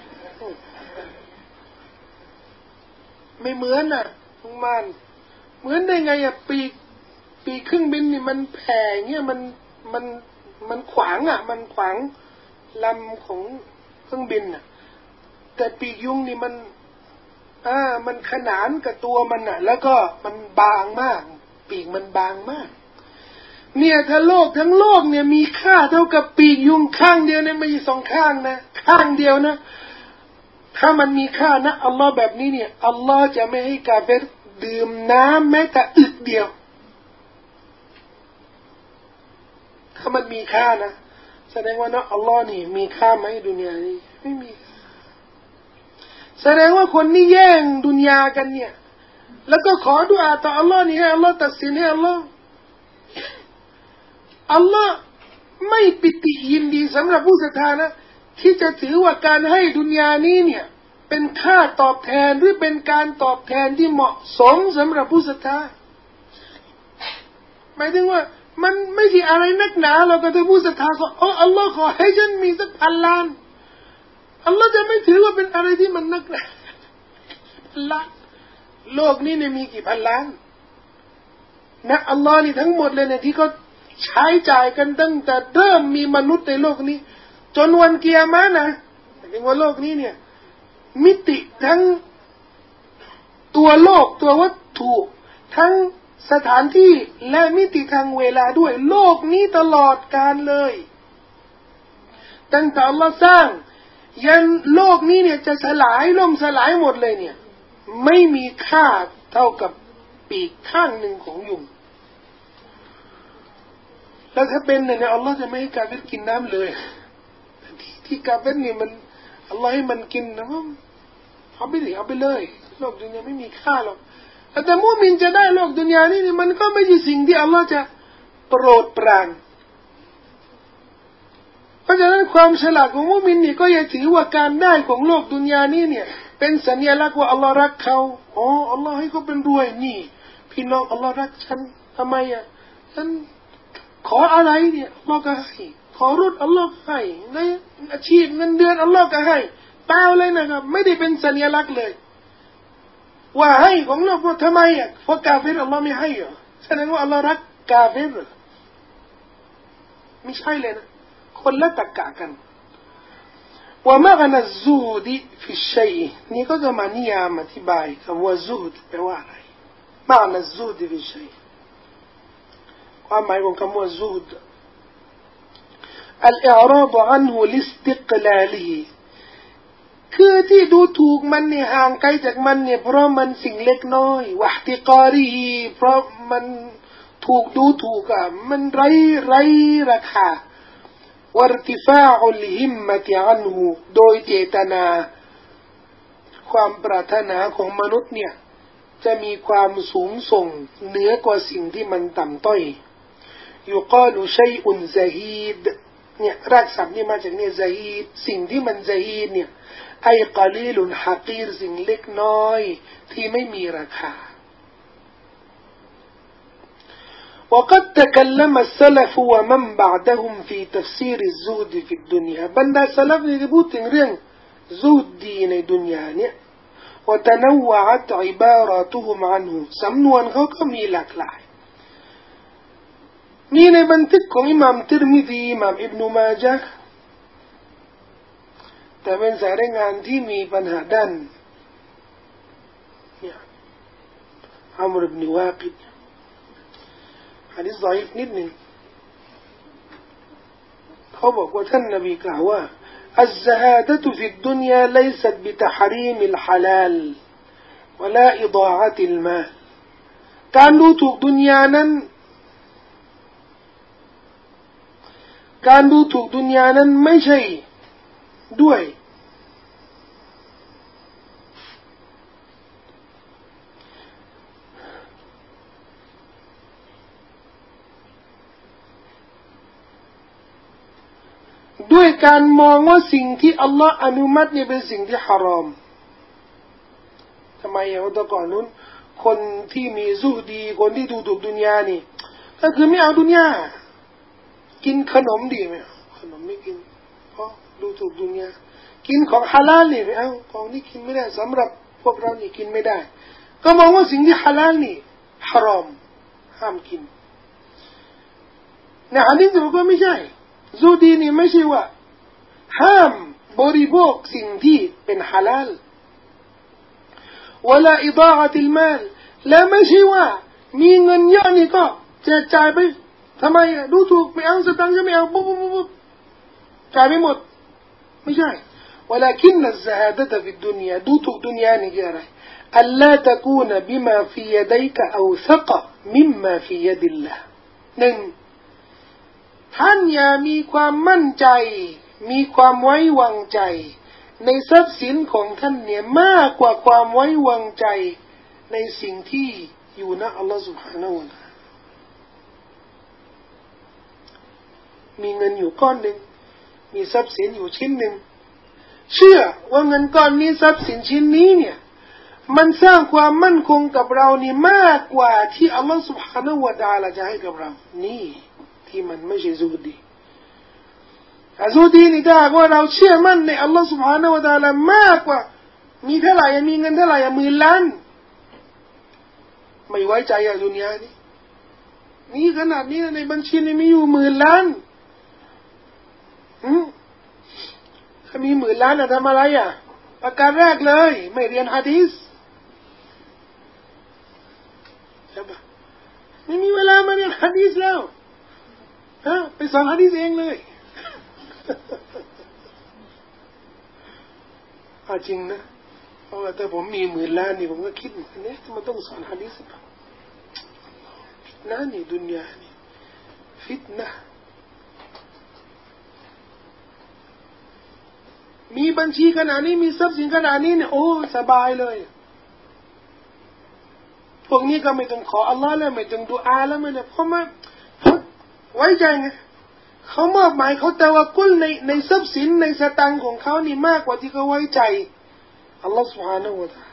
ไม่เหมือนน่ะมันเหมือนได้ไงอ่ะปีกปีกเครื่องบินนี่มันแผ่เงี้ยมันมันมันขวางอ่ะมันขวางลำของเครื่องบินน่ะแต่ปีกยุงนี่มันอ่ามันขนานกับตัวมันน่ะแล้วก็มันบางมากปีกมันบางมากเนี่ยถ้าโลกทั้งโลกเนี่ยมีค่าเท่ากับปีกยุงข้างเดียวเนี่ยไม่ใช่สองข้างนะข้างเดียวนะถ้ามันมีค่านะอัลลอฮ์แบบนี้เนี่ยอัลลอฮ์จะไม่ให้กาเฟรดื่มน้ำแม้แต่อึกเดียวถ้ามันมีค่านะแสดงว่านะอัลลอฮ์นี่มีค่าไหมดุนยานี้ไม่มีแสดงว่าคนนี่แย่งดุนยากันเนี่ยแล้วก็ขอดุอาต่ออัลลอฮ์นี่ให้อัลลอฮ์ตัดสินให้อัลลอฮ์อัลลอฮ์ไม่ปิติยินดีสำหรับผู้ศรัทธานะที่จะถือว่าการให้ดุนยานี้เนี่ยเป็นค่าตอบแทนหรือเป็นการตอบแทนที่เหมาะสมสำหรับผู้ศรัทธาหมายถึงว่ามันไม่ใช่อะไรนักหนาเราก็จะผู้ศรัทธาก็อ๋ออัลลอฮ์ขอให้ฉันมีสักพันล้านอัลลอฮ์จะไม่ถือว่าเป็นอะไรที่มันนักหนาพันล้านโลกนี้เนี่ยมีกี่พันล้านนะอัลลอฮ์นี่ทั้งหมดเลยเนี่ยที่เขาใช้จ่ายกันตั้งแต่เริ่มมีมนุษย์ในโลกนี้จนวันกิยามะห์นะถึงว่าโลกนี้เนี่ยมิติทั้งตัวโลกตัววัตถุทั้งสถานที่และมิติทางเวลาด้วยโลกนี้ตลอดกาลเลยตั้งแต่อัลลอฮ์สร้างยันโลกนี้เนี่ยจะสลายล่มสลายหมดเลยเนี่ยไม่มีค่าเท่ากับปีกข้างหนึ่งของยุงแล้วถ้าเป็นเนี่ยอัลลอฮ์จะไม่ให้กาเฟรกินน้ำเลยที่กาเฟรนี่มันอัลลอฮ์ให้มันกินนะเอาไปเลยเอาไปเลยโลกดุนยาไม่มีค่าหรอกแต่มุมินจะได้โลกดุนยานี่มันก็ไม่ใช่สิ่งที่อัลลอฮ์จะโปรดปรานเพราะฉะนั้นความฉลาดของมุมินนี่ก็อย่าถือว่าการได้ของโลกดุนยานี่เนี่ยเป็นสัญลักษณ์ว่าอัลลอฮ์รักเขาอ๋ออัลลอฮ์ให้เขาเป็นรวยนี่พี่น้องอัลลอฮ์รักฉันทำไมอ่ะฉันขออะไรเนี่ยอัลลอฮ์ก็ให้ขอรถอัลลอฮ์ให้ในอาชีพเงินเดือนอัลลอฮ์ก็ให้เปล่าเลยนะครับไม่ได้เป็นสัญลักษณ์เลยว่าให้ของเราเพราะทำไมอ่ะเพราะกาเฟรอัลลอฮ์ไม่ให้เหรอแสดงว่าอัลลอฮ์รักกาเฟรเหรอไม่ใช่เลยนะคนละตรรกะกันว่ามากันซูดีฟิชัยนี่ก็จะมานิยามอธิบายคำว่าซูดแปลว่าอะไรมากันซูดีฟิชัยความหมายของคำว่าซูดالإعراض عنه لاستقلاله คือที่ดูถูกมันเนี่ยห่างไกลจากมันเนี่ยเพราะมันสิ่งเล็กน้อยวะห์ติการีเพราะมันถูกดูถูกอ่ะมันไร้ไร้ราคาวัรติฟาอุลฮิมมะติอันหูโดยเจตนาความปรารถนาของมนุษย์เนี่ยจะมีความสูงส่งเหนือกว่าสิ่งที่มันต่ำต้อยยุกาลุชัยอุนซะฮีดเนี่ยรากศัพท์นี่มาจากเนี่ยซะฮีดสิ่งที่มันซะฮีดเนี่ยไอ้กะลีลุนฮะกีรสิ่งเล็กน้อยที่ไม่มีราคาوقد تكلم السلف ومن بعدهم في تفسير الزهد في الدنيا บรรดาสลัฟนี่พูดถึงเรื่องซุฮ์ดีในดุนยาเนี่ยوتنوعت عباراتهم عنه สำนวนเขาก็มีหลากหลายมีในบันทึกของอิหม่ามติรมิซีอิหม่ามอิบนุมาญะห์แต่เป็นสายรายงานที่มีปัญหาด้านเนี่ยอัมรอิบนุวากิดหะดีษฎออีฟนิดหนึ่งเขาบอกว่าท่านนบีกล่าวว่าالزهادة في الدنيا ليست بتحريم الحلال ولا إضاعة المال การดูถูกดุนยานั้นการดูถูกดุนยานั้นไม่ใช่ด้วยด้วยการมองว่าสิ่งที่อัลลอฮ์อนุมัตินี่เป็นสิ่งที่ฮารอมทำไมอ่ะแต่ก่อนนู้นคนที่มีซุฮดีคนที่ดูถูกดุนยานี่ก็คือไม่เอาดุนยากินขนมดีไหมขนมไม่กินเพราะดูถูกดุนยากินของฮาลาลนี่ไม่เอาของนี้กินไม่ได้สำหรับพวกเรานี่กินไม่ได้ก็มองว่าสิ่งที่ฮาลาลนี่ฮารอมห้ามกินในหะดีษบอกว่าไม่ใช่ซุฮดีนี่ไม่ใช่ว่าห้ามบริโภคสิ่งที่เป็นฮาลาลวะลาอิฎาอะติลมาลและไม่ใช่ว่ามีเงินเยอะนี่ก็แจกจ่ายไปทำไมดูถูกไม่เอาสตังค์จะไม่เอาปุ๊บปุ๊บปุ๊บจ่ายไม่หมดไม่ใช่ ولكن الزهادة في الدنيا ดูถูกดุนยานี่คืออะไร ألا تكون بما في يديك أوثق مما في يد الله หนึ่งท่านอย่ามีความมั่นใจมีความไว้วางใจในทรัพย์สินของท่านเนี่ยมากกว่าความไว้วางใจในสิ่งที่อยู่ณอัลลอฮฺ سبحانه และ تعالى มีเงินอยู่ก้อนหนึ่งมีทรัพย์สินอยู่ชิ้นหนึ่งเชื่อว่าเงินก้อนนี้ทรัพย์สินชิ้นนี้เนี่ยมันสร้างความมั่นคงกับเรานี่มากกว่าที่อัลลอฮฺ سبحانه และ تعالى จะให้กับเรานี่ที่มันไม่ใช่ซุฮดีอาซุฮดีนี่ถ้าว่าเราเชื่อมั่นในอัลลอฮฺ سبحانه และ تعالى มากกว่ามีเท่าไหร่มีเงินเท่าไหร่หมื่นล้านไม่ไว้ใจอะดุนยานี่นี่ขนาดนี้ในบัญชีนี่มีอยู่หมื่นล้านอืมถ้ามีหมื่นล้านอะทำอะไรอะประการแรกเลยไม่เรียนหะดีษใช่ปะไม่มีเวลามาเรียนหะดีษแล้วฮะไปสอนหะดีษเองเลยอาจริงนะเพราะว่าถ้าผมมีหมื่นล้านนี่ผมก็คิดเหมือนกันเนี่ยมันต้องสอนหะดีษนะนี่ดุนยานี่ฟิตนะมีบัญชีขนาดนี้มีทรัพย์สินขนาดนี้เนี่ยโอ้สบายเลยพวกนี้ก็ไม่ต้องขออัลลอฮ์แล้วไม่ต้องดุอาแล้วไม่เนี่ยเพราะว่าไว้ใจไงเขามอบหมายเขาแต่ว่ากุลในในทรัพย์สินในสตังค์ของเขานี่มากกว่าที่เขาไว้ใจอัลลอฮ์ سبحانه และ تعالى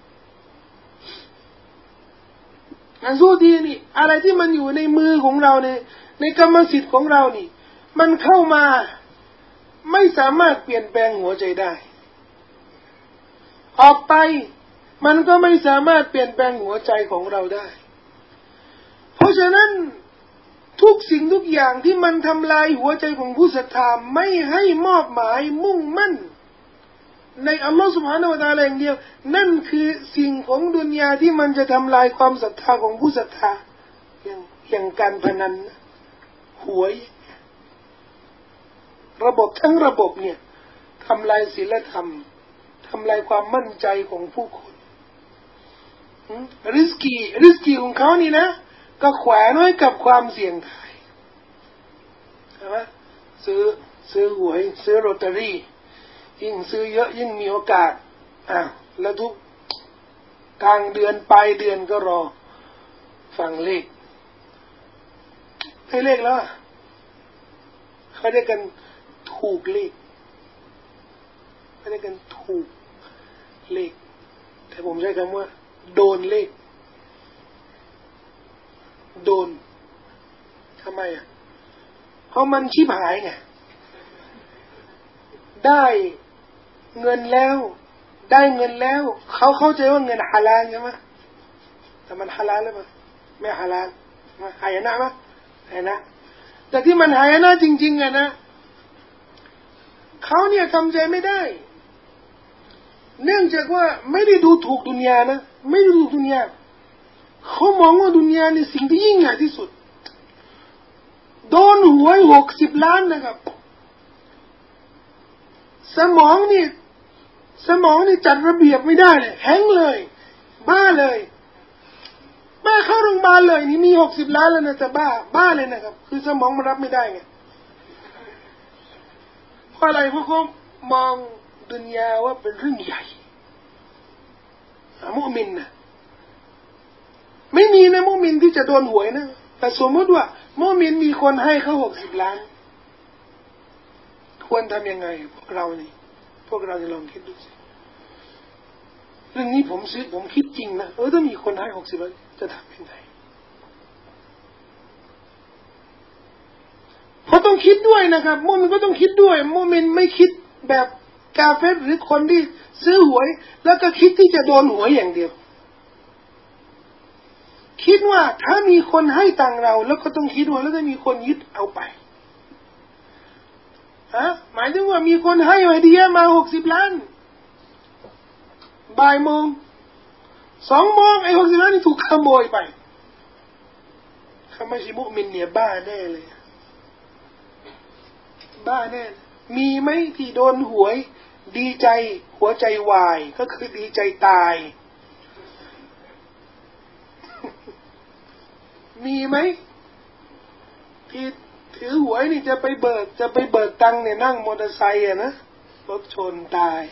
อันซูดีนี่อะไรที่มันอยู่ในมือของเราในในกรรมสิทธิ์ของเรานี่มันเข้ามาไม่สามารถเปลี่ยนแปลงหัวใจได้ออกไปมันก็ไม่สามารถเปลี่ยนแปลงหัวใจของเราได้เพราะฉะนั้นทุกสิ่งทุกอย่างที่มันทำลายหัวใจของผู้ศรัทธาไม่ให้มอบหมายมุ่งมั่นในอัลลอฮฺ سبحانه และ تعالى อย่างเดียวนั่นคือสิ่งของดุนยาที่มันจะทำลายความศรัทธาของผู้ศรัทธาอย่างอย่างการพนันหวยระบบทั้งระบบเนี่ยทำลายศีลธรรมทำลายความมั่นใจของผู้คนริสกีริสกีของเขานี่นะก็แขวนไว้กับความเสี่ยงทายใช่ไหมซื้อซื้อหวยซื้อลอตเตอรี่ยิ่งซื้อเยอะยิ่งมีโอกาสอ่ะแล้วทุกกลางเดือนปลายเดือนก็รอฟังเลขให้เลขแล้วเขาเรียกกันถูกเลขเขาเรียกกันถูกเลขแต่ผมใช้คำว่าโดนเลขโดนทำไมอ่ะเพราะมันชิบหายไงได้เงินแล้วได้เงินแล้วเขาเข้าใจว่าเงินฮาลาลใช่ไหมแต่มันฮาลาลหรือเปล่าไม่ฮาลาลหายนะมั้ยหายนะแต่ที่มันหายนะจริงๆอะนะเขาเนี่ยทำใจไม่ได้เนื่องจากว่าไม่ได้ดูถูกดุนยานะไม่ได้ดูถูกดุนยาเขามองว่าดุนยาในสิ่งที่ยิ่งใหญ่ที่สุดโดนหวยหกสิบล้านนะครับสมองนี่สมองนี่จัดระเบียบไม่ได้เลยแห้งเลยบ้าเลยบ้าเข้าโรงพยาบาลเลยนี่มีหกสิบล้านแล้วนะแต่บ้าบ้าเลยนะครับคือสมองมันรับไม่ได้ไงเพราะอะไรเพราะเขามองดุนยาว่าเป็นเรื่องใหญ่มุมินนะไม่มีนะมุมินที่จะโดนหวยนะแต่สมมติว่ามุมินมีคนให้เขาหกสิบล้านควรทำยังไงพวกเรานี่พวกเราจะลองคิดดูสิเรื่องนี้ผมซื้อผมคิดจริงนะเออถ้ามีคนให้หกสิบล้านจะทำยังไงเพราะต้องคิดด้วยนะครับมุมินก็ต้องคิดด้วยมุมินไม่คิดแบบกาเฟรหรือคนที่ซื้อหวยแล้วก็คิดที่จะโดนหวยอย่างเดียวคิดว่าถ้ามีคนให้ตังเราแล้วก็ต้องคิดว่าแล้วจะมีคนยึดเอาไปฮะหมายถึงว่ามีคนให้ไอเดียมาหกสิบล้านบ่ายโมงสองโมงไอ้หกสิบล้านนี่ถูกขโมยไปถ้าไม่ใช่มุมินเนี่ยบ้าแน่เลยบ้าแน่มีไหมที่โดนหวยดีใจหัวใจวายก็คือดีใจตายมีไหมที่ถือหวยนี่จะไปเบิกจะไปเบิกตังค์เนี่ยนั่งมอเตอร์ไซค์อะนะรถชนตาย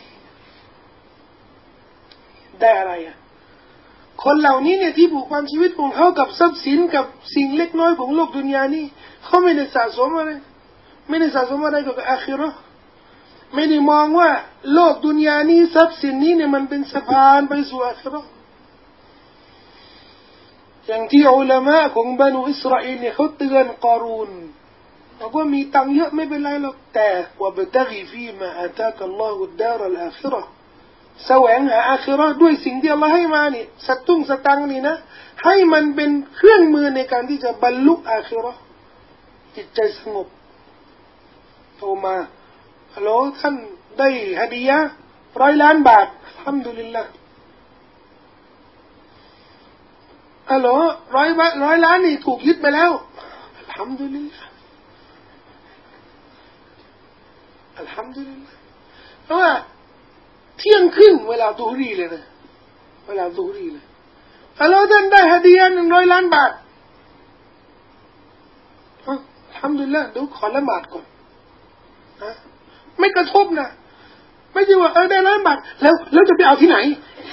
ได้อะไรอ่ะคนเหล่านี้เนี่ยที่ผูกพันชีวิตของเขากับทรัพย์สินกับสิ่งเล็กน้อยของโลกดุนยานี่เขาไม่ได้สะสมอะไรไม่ได้สะสมอะไรกับอาคิเราะห์ไม่ได้มองว่าโลกดุนยานี้ทรัพย์สินนี้เนี่ยมันเป็นสะพานไปสู่อาคิเราะห์อย่างที่อุลามะของบรรดาอิสราเอลเนี่ยเขาเตือนกอรูนบอกว่ามีตังค์เยอะไม่เป็นไรหรอกแต่ว่าบตกีฟีมาอาตากัลลอฮุดดารัลอาคิเราะห์แสวงหาอาคิเราะห์ด้วยสิ่งที่อัลเลาะห์ให้มานี่สักตุ้งสตังค์นี่นะให้มันเป็นเครื่องมือในการที่จะบรรลุอาคิเราะห์จิตใจสงบโทรมาฮัลโหลท่านได้ฮะดียะห์ร้อยล้านบาทอัลฮัมดุลิลลาห์ฮัลโหลร้อยบาทร้อยล้านนี่ถูกยึดไปแล้วอัลฮัมดุลิลลาห์อัลฮัมดุลิลลาห์เพราะว่าเที่ยงครึ่งเวลาตุฮรีเลยนะเวลาตุฮรีเลยฮัลโหลท่านได้ฮะดียะห์หนึ่งร้อยล้านบาทอัลฮัมดุลิลลาห์เดี๋ยวขอละหมาดก่อนนะไม่กระทบนะไม่ใช่ว่าเออได้ล้านบาทแล้วแล้วจะไปเอาที่ไหน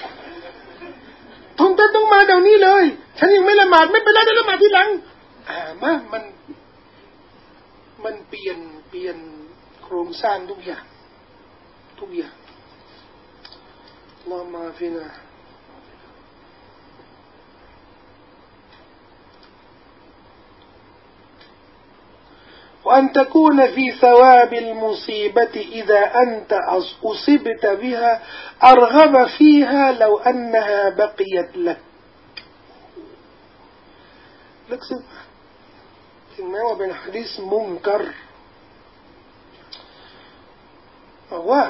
ทงแต่ต้องมาเดี๋ยวนี้เลยฉันยังไม่ละหมาดไม่เป็นไรได้ละหมาดทีหลังอ่ามามันมันเปลี่ยนเปลี่ยนโครงสร้างทุกอย่างทุกอย่างลอมาฟินาوأن تكون في ثواب المصيبة إذا أنت أصبت بها أرغب فيها لو أنها بقيت لك لك سبحانه ถึงแม้ว่าเป็นหะดีษมุนกัรบอกว่า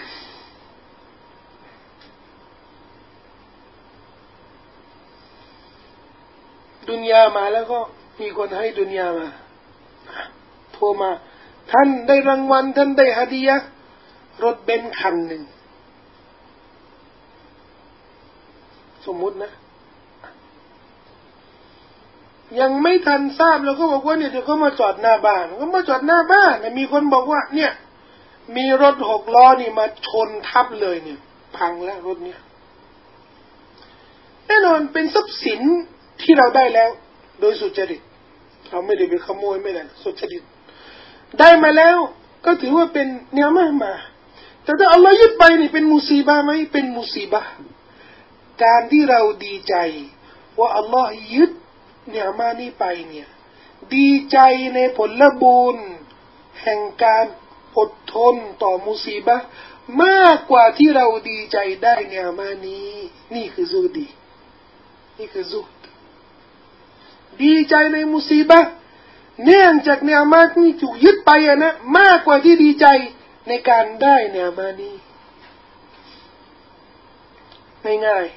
ดุนยามาแล้วก็มีคนให้ดุนยามาโทรมาท่านได้รางวัลท่านได้ฮะดียะห์รถเบนซ์คันหนึ่งสมมุตินะยังไม่ทันทราบเราก็บอกว่าเนี่ยเดี๋ยวเขามาจอดหน้าบ้านก็มาจอดหน้าบ้านมีคนบอกว่าเนี่ยมีรถหกล้อนี่มาชนทับเลยเนี่ยพังแล้วรถเนี่ยแน่นอนเป็นทรัพย์สินที่เราได้แล้วโดยสุจริตเราไม่ได้ไปขโมยไม่ได้สุจริตได้มาแล้วก็ถือว่าเป็นเนื้อมามาแต่ถ้าอัลลอฮ์ยึดไปนี่เป็นมุซีบะไหมเป็นมุซีบะการที่เราดีใจว่าอัลลอฮ์ยึดเนื้อมานี้ไปเนี่ยดีใจในผลบุญแห่งการอดทนต่อมุซีบะมากกว่าที่เราดีใจได้เนื้อมานี้นี่คือซูดีนี่คือซูดดีใจในมุซีบะเนื่องจากเนื้อมาที่ถูกยึดไปอะนะมากกว่าที่ดีใจในการได้เนื้อมานี้ง่าย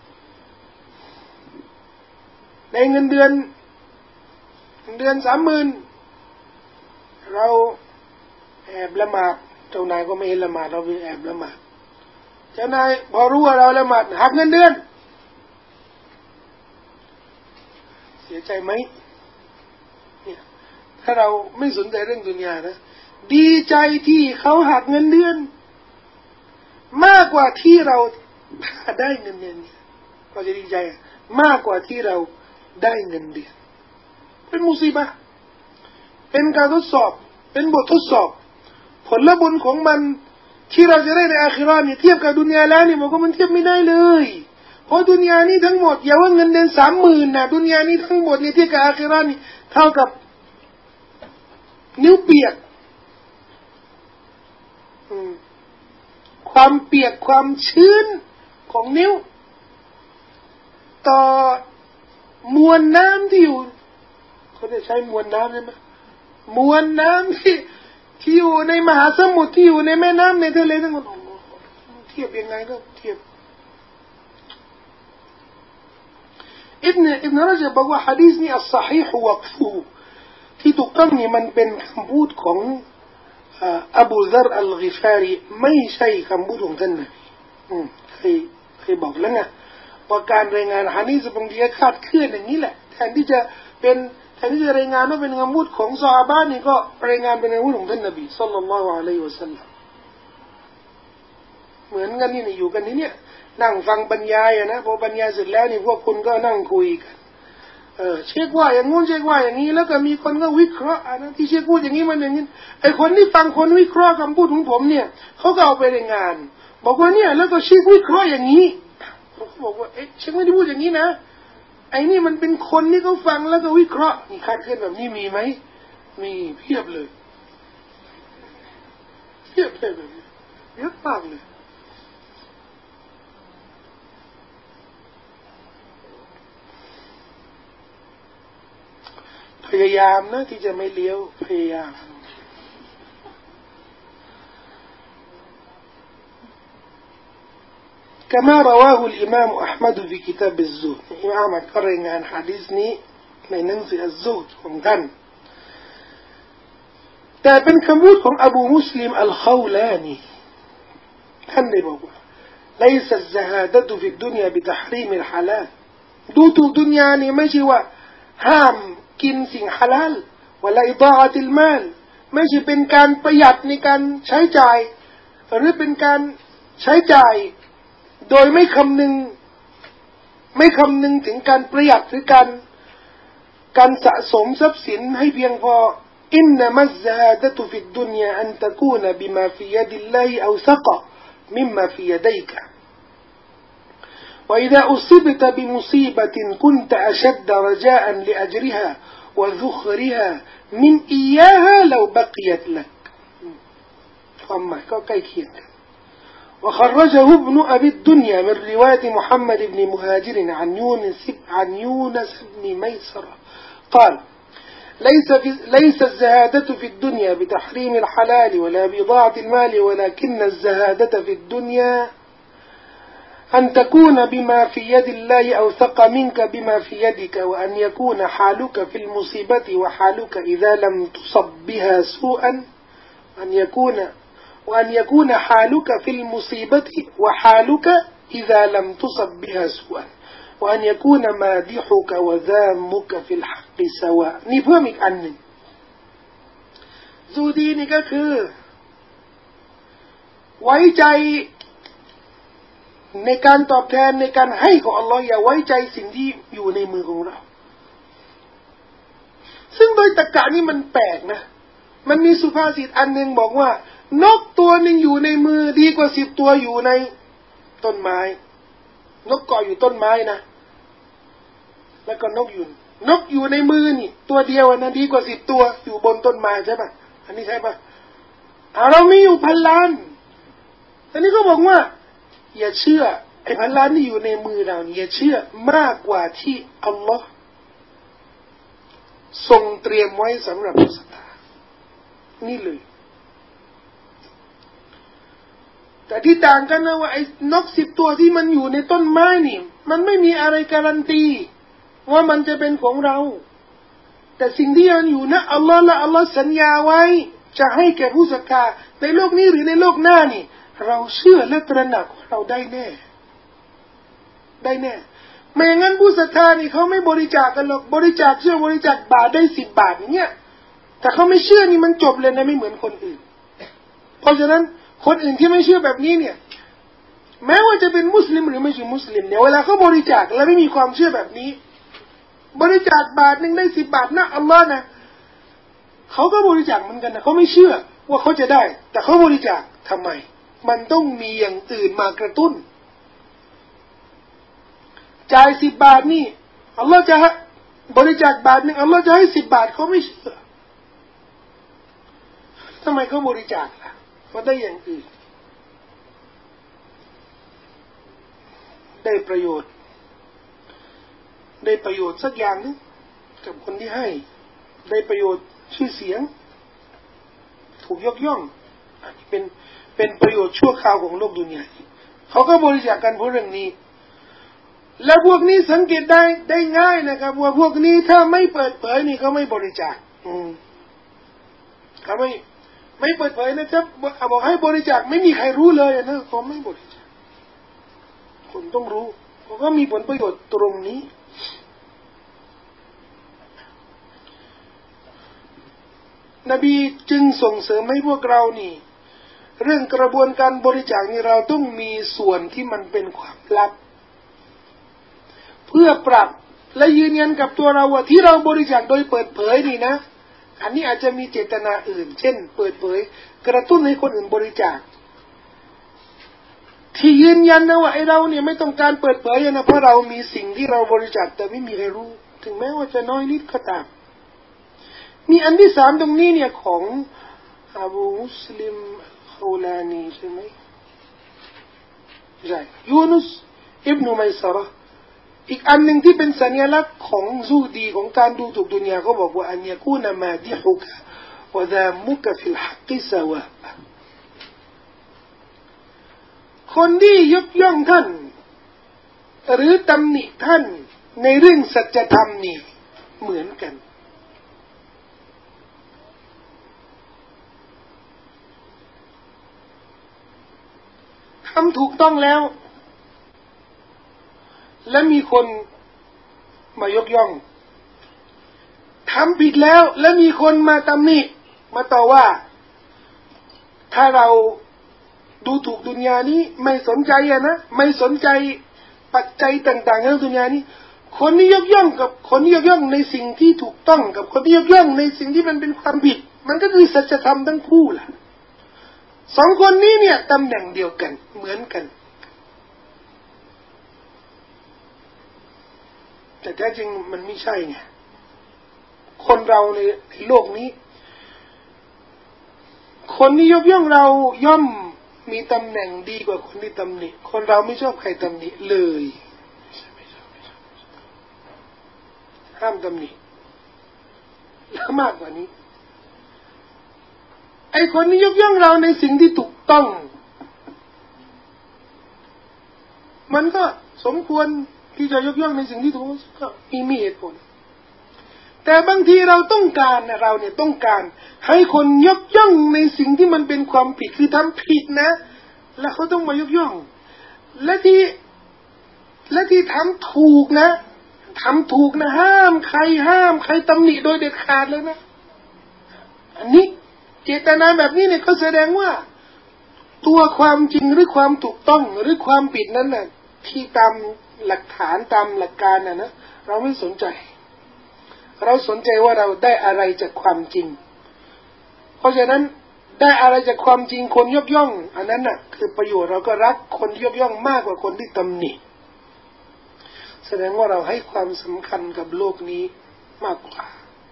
ๆในเงินเดือนเดือนสามหมื่นเราแอบละหมาดเจ้านายก็ไม่เห็นละหมาดเราไปแอบละหมาดเจ้านายพอรู้ว่าเราละหมาดหักเงินเดือนเสียใจไหมเนี่ยถ้าเราไม่สนใจเรื่องดุนยานะดีใจที่เขาหักเงินเดือนมากกว่าที่เราได้เงินเดือนเนี่ยก็จะดีใจมากกว่าที่เราได้เงินเดือนเป็นมุซีบะห์เป็นการทดสอบเป็นบททดสอบผลบุญของมันที่เราจะได้ในอาคิเราะห์เนี่ยเทียบกับดุนยาแล้วเนี่ยบอกว่ามันเทียบไม่ได้เลยเพราะดุนยานี้ทั้งหมดอย่าว่าเงินเดือนสามหมื่นนะดุนยานี้ทั้งหมดเนี่ยเทียบกับอาคิเราะห์นี่เท่ากับนิ้วเปียกความเปียกความชื้นของนิ้วต่อมวลน้ำที่อยู่เขาจะใช้มวลน้ำใช่ไหมมวลน้ำที่ที่อยู่ในมหาสมุทรที่อยู่ในแม่น้ำในทะเลทั้งหมดเทียบยังไงก็เทียบอิบเนอิบเนเราจะบอกว่าหะดีษนี้อัลซอฮีฮ์วะกฟูที่ถูกต้องนี่มันเป็นคำพูดของอบูซัรอัลกิฟารีไม่ใช่คำพูดของท่านนะเคยเคยบอกแล้วไงว่าการรายงานหะดีษบางทีคาดเคลื่อนอย่างนี้แหละแทนที่จะเป็นแทนที่จะรายงานว่าเป็นคำพูดของซอฮาบะห์นี่ก็รายงานเป็นคำพูดของท่านนบีศ็อลลัลลอฮุอะลัยฮิวะซัลลัมเหมือนกันนี่อยู่กันนี่เนี่ยนั่งฟังบรรยายนะพอบรรยายเสร็จแล้วนี่พวกคุณก็นั่งคุยกันเออเช็คว่าอย่างงู้นเช็คว่าอย่างนี้แล้วก็มีคนก็วิเคราะห์นะที่เช็คพูดอย่างนี้มันอย่างนี้ไอ้คนที่ฟังคนวิเคราะห์คำพูดของผมเนี่ยเขาก็เอาไปรายงานบอกว่าเนี่ยแล้วก็เช็ควิเคราะห์อย่างนี้เขาบอกว่าเอ๊ะเช็คไม่ได้พูดอย่างนี้นะไอ้นี่มันเป็นคนที่เขาฟังแล้วก็วิเคราะห์นี่คาดเคลื่อนแบบนี้มีไหมมีเพียบเลยเพียบเลยแบบนี้เยอะมากเลยพยายามนะที่จะไม่เลี้ยวพยายามكما رواه الإمام أحمد في كتاب الزهد الإمام أحمد قرن عن حديثني لننزل الزهد ومكان แต่เป็นคำพูดของอบูมุสลิมอัลคาวลานีท่านได้บอกว่า ليس الزهادة في الدنيا بتحريم الحلال ดูถูกดุนยานี่ไม่ใช่ว่าห้ามกินสิ่งฮาลาลวะลาอิฎาอะติลมาลไม่ใช่เป็นการประหยัดในการใช้จ่ายหรือเป็นการใช้จ่ายโดยไม่คำนึงไม่คำนึงถึงการประหยัดหรือการการสะสมทรัพย์สินให้เพียงพออินนัมัซซะฮาดะตุฟิดดุนยาอันตะกูนบิมาฟิยะดิลลาฮิอัวซะกะมิมมาฟิยะดัยกะوإذا أصبت بمصيبة كنت أشد رجاء لأجرها وذخرها من إياها لو بقيت لك فما كاي كيان وخرجه ابن أبي الدنيا من رواية محمد بن مهاجر عن يونس عن يونس بن ميسرة قال ليس في ليس الزهادة في الدنيا بتحريم الحلال ولا بإضاعة المال ولكن الزهادة في الدنيا أن تكون بما في يد الله أوثق منك بما في يدك وأن يكون حالك في المصيبة وحالك إذا لم تصب بها سوءا أن يكون وأن يكون حالك في المصيبة وحالك إذا لم تصب بها سوءا ว่าอันยากูนมาดิฮุกะวะซามุกะฟิลฮักกิสวะนี่เพิ่มอีกอันหนึ่งซูดีนี่ก็คือไว้ใจในการตอบแทนในการให้ของอัลลอฮ์อย่าไว้ใจสิ่งที่อยู่ในมือของเราซึ่งโดยตรรกะนี่มันแปลกนะมันมีสุภาษิตอันหนึ่งบอกว่านกตัวหนึ่งอยู่ในมือดีกว่าสิบตัวอยู่ในต้นไม้นกเกาะอยู่ต้นไม้นะแล้วก็นกอยู่นกอยู่ในมือนี่ตัวเดียวนะดีกว่าสิบตัวอยู่บนต้นไม้ใช่ปะอันนี้ใช่ปะเรามีอยู่พันล้านอันนี้ก็บอกว่าอย่าเชื่อไอ้พันล้านที่อยู่ในมือเราอย่าเชื่อมากกว่าที่อัลลอฮ์ทรงเตรียมไว้สำหรับผู้ศรัทธานี่เลยแต่ที่ต่างกันนะว่าไอ้นกสิบตัวที่มันอยู่ในต้นไม้นี่มันไม่มีอะไรการันตีว่ามันจะเป็นของเราแต่สิ่งที่มันอยู่นะอัลลอฮ์และอัลลอฮ์สัญญาไว้จะให้แก่ผู้ศรัทธาในโลกนี้หรือในโลกหน้านี่เราเชื่อและตระหนักว่าเราได้แน่ได้แน่ไม่อย่างนั้นผู้ศรัทธานี่เขาไม่บริจาคกันหรอกบริจาคเชื่อบริจาคบาทได้สิบบาทอย่างเงี้ยแต่เขาไม่เชื่อนี่มันจบเลยนะไม่เหมือนคนอื่นเพราะฉะนั้นคนอื่นที่ไม่เชื่อแบบนี้เนี่ยแม้ว่าจะเป็นมุสลิมหรือไม่ใช่มุสลิมเนี่ยเวลาเขาบริจาคแล้วไม่มีความเชื่อแบบนี้บริจาคบาทหนึ่งได้สิบบาทนะอัลลอฮ์นะเขาก็บริจาคเหมือนกันนะเขาไม่เชื่อว่าเขาจะได้แต่เขาบริจาคทำไมมันต้องมีอย่างอื่นมากระตุ้นจ่ายสิบบาทนี่อัลลอฮ์จะบริจาคบาทหนึ่งอัลลอฮ์จะให้สิบบาทเขาไม่เชื่อทำไมเขาบริจาคล่ะเขาได้อย่างอื่นได้ประโยชน์ได้ประโยชน์สักอย่างนึงกับคนที่ให้ได้ประโยชน์ชื่อเสียงถูกยกย่องเป็นเป็นประโยชน์ชั่วคราวของโลกดุนยาเขาก็บริจาคกันเพราะเรื่องนี้และพวกนี้สังเกตได้ได้ง่ายนะครับว่าพวกนี้ถ้าไม่เปิดเผยนี่เขาไม่บริจาคอืมเขาไม่ไม่เปิดเผยนะครับบอกให้บริจาคไม่มีใครรู้เลยนะเขาไม่บริจาคคนต้องรู้เขาก็มีผลประโยชน์ตรงนี้นบีจึงส่งเสริมให้พวกเรานี่เรื่องกระบวนการบริจาคนี่เราต้องมีส่วนที่มันเป็นความลับเพื่อปรับและยืนยันกับตัวเราว่าที่เราบริจาคโดยเปิดเผยนี่นะอันนี้อาจจะมีเจตนาอื่นเช่นเปิดเผยกระตุ้นให้คนอื่นบริจาคที่ยืนยันนะว่าไอ้เราเนี่ยไม่ต้องการเปิดเผยนะเพราะเรามีสิ่งที่เราบริจาคแต่ไม่มีใครรู้ถึงแม้ว่าจะน้อยนิดก็ตามมีอันที่สามตรงนี้เนี่ยของอบูมุสลิมคอลานีใช่ไหมใช่ยูนุสอิบนุมัยซาระอีกอันหนึ่งที่เป็นสัญลักษณ์ของซูดีของการดูถูกดุนยาเขาบอกว่าอันยากูนมาดิฮุกะวะซามุกะฟิลฮักกิสวะคนที่ยกย่องท่านหรือตำหนิท่านในเรื่องสัจธรรมนี่เหมือนกันทำถูกต้องแล้วและมีคนมายกย่องทำผิดแล้วและมีคนมาตำหนิมาต่อว่าถ้าเราดูถูกดุนยานี้ไม่สนใจอะนะไม่สนใจปัจจัยต่างๆในดุนยานี้คนที่ยกย่องกับคนที่ยกย่องในสิ่งที่ถูกต้องกับคนที่ยกย่องในสิ่งที่มันเป็นความผิดมันก็คือสัจธรรมทั้งคู่ล่ะสองคนนี้เนี่ยตำแหน่งเดียวกันเหมือนกันแต่แท้จริงมันไม่ใช่ไงคนเราในโลกนี้คนที่ยกย่องเราย่อมมีตำแหน่งดีกว่าคนที่ตำหนิคนเราไม่ชอบใครตำหนิเลยห้ามตำหนิและมากกว่านี้ไอ้คนที่ยกย่องเราในสิ่งที่ถูกต้องมันก็สมควรที่จะยกย่องในสิ่งที่ถูกก็มีมีเหตุผลแต่บางทีเราต้องการนะเราเนี่ยต้องการให้คนยกย่องในสิ่งที่มันเป็นความผิดคือทำผิดนะแล้วเขาต้องมายกย่องและที่และที่ทำถูกนะทำถูกนะห้ามใครห้ามใครตำหนิโดยเด็ดขาดเลยนะอันนี้เจตนาแบบนี้เนี่ยก็แสดงว่าตัวความจริงหรือความถูกต้องหรือความผิดนั้นน่ะที่ตามหลักฐานตามหลักการน่ะนะเราไม่สนใจเราสนใจว่าเราได้อะไรจากความจริงเพราะฉะนั้นได้อะไรจากความจริงคนยกย่องอันนั้นน่ะคือประโยชน์เราก็รักคนยกย่องมากกว่าคนที่ตำหนิแสดงว่าเราให้ความสำคัญกับโลกนี้มากกว่า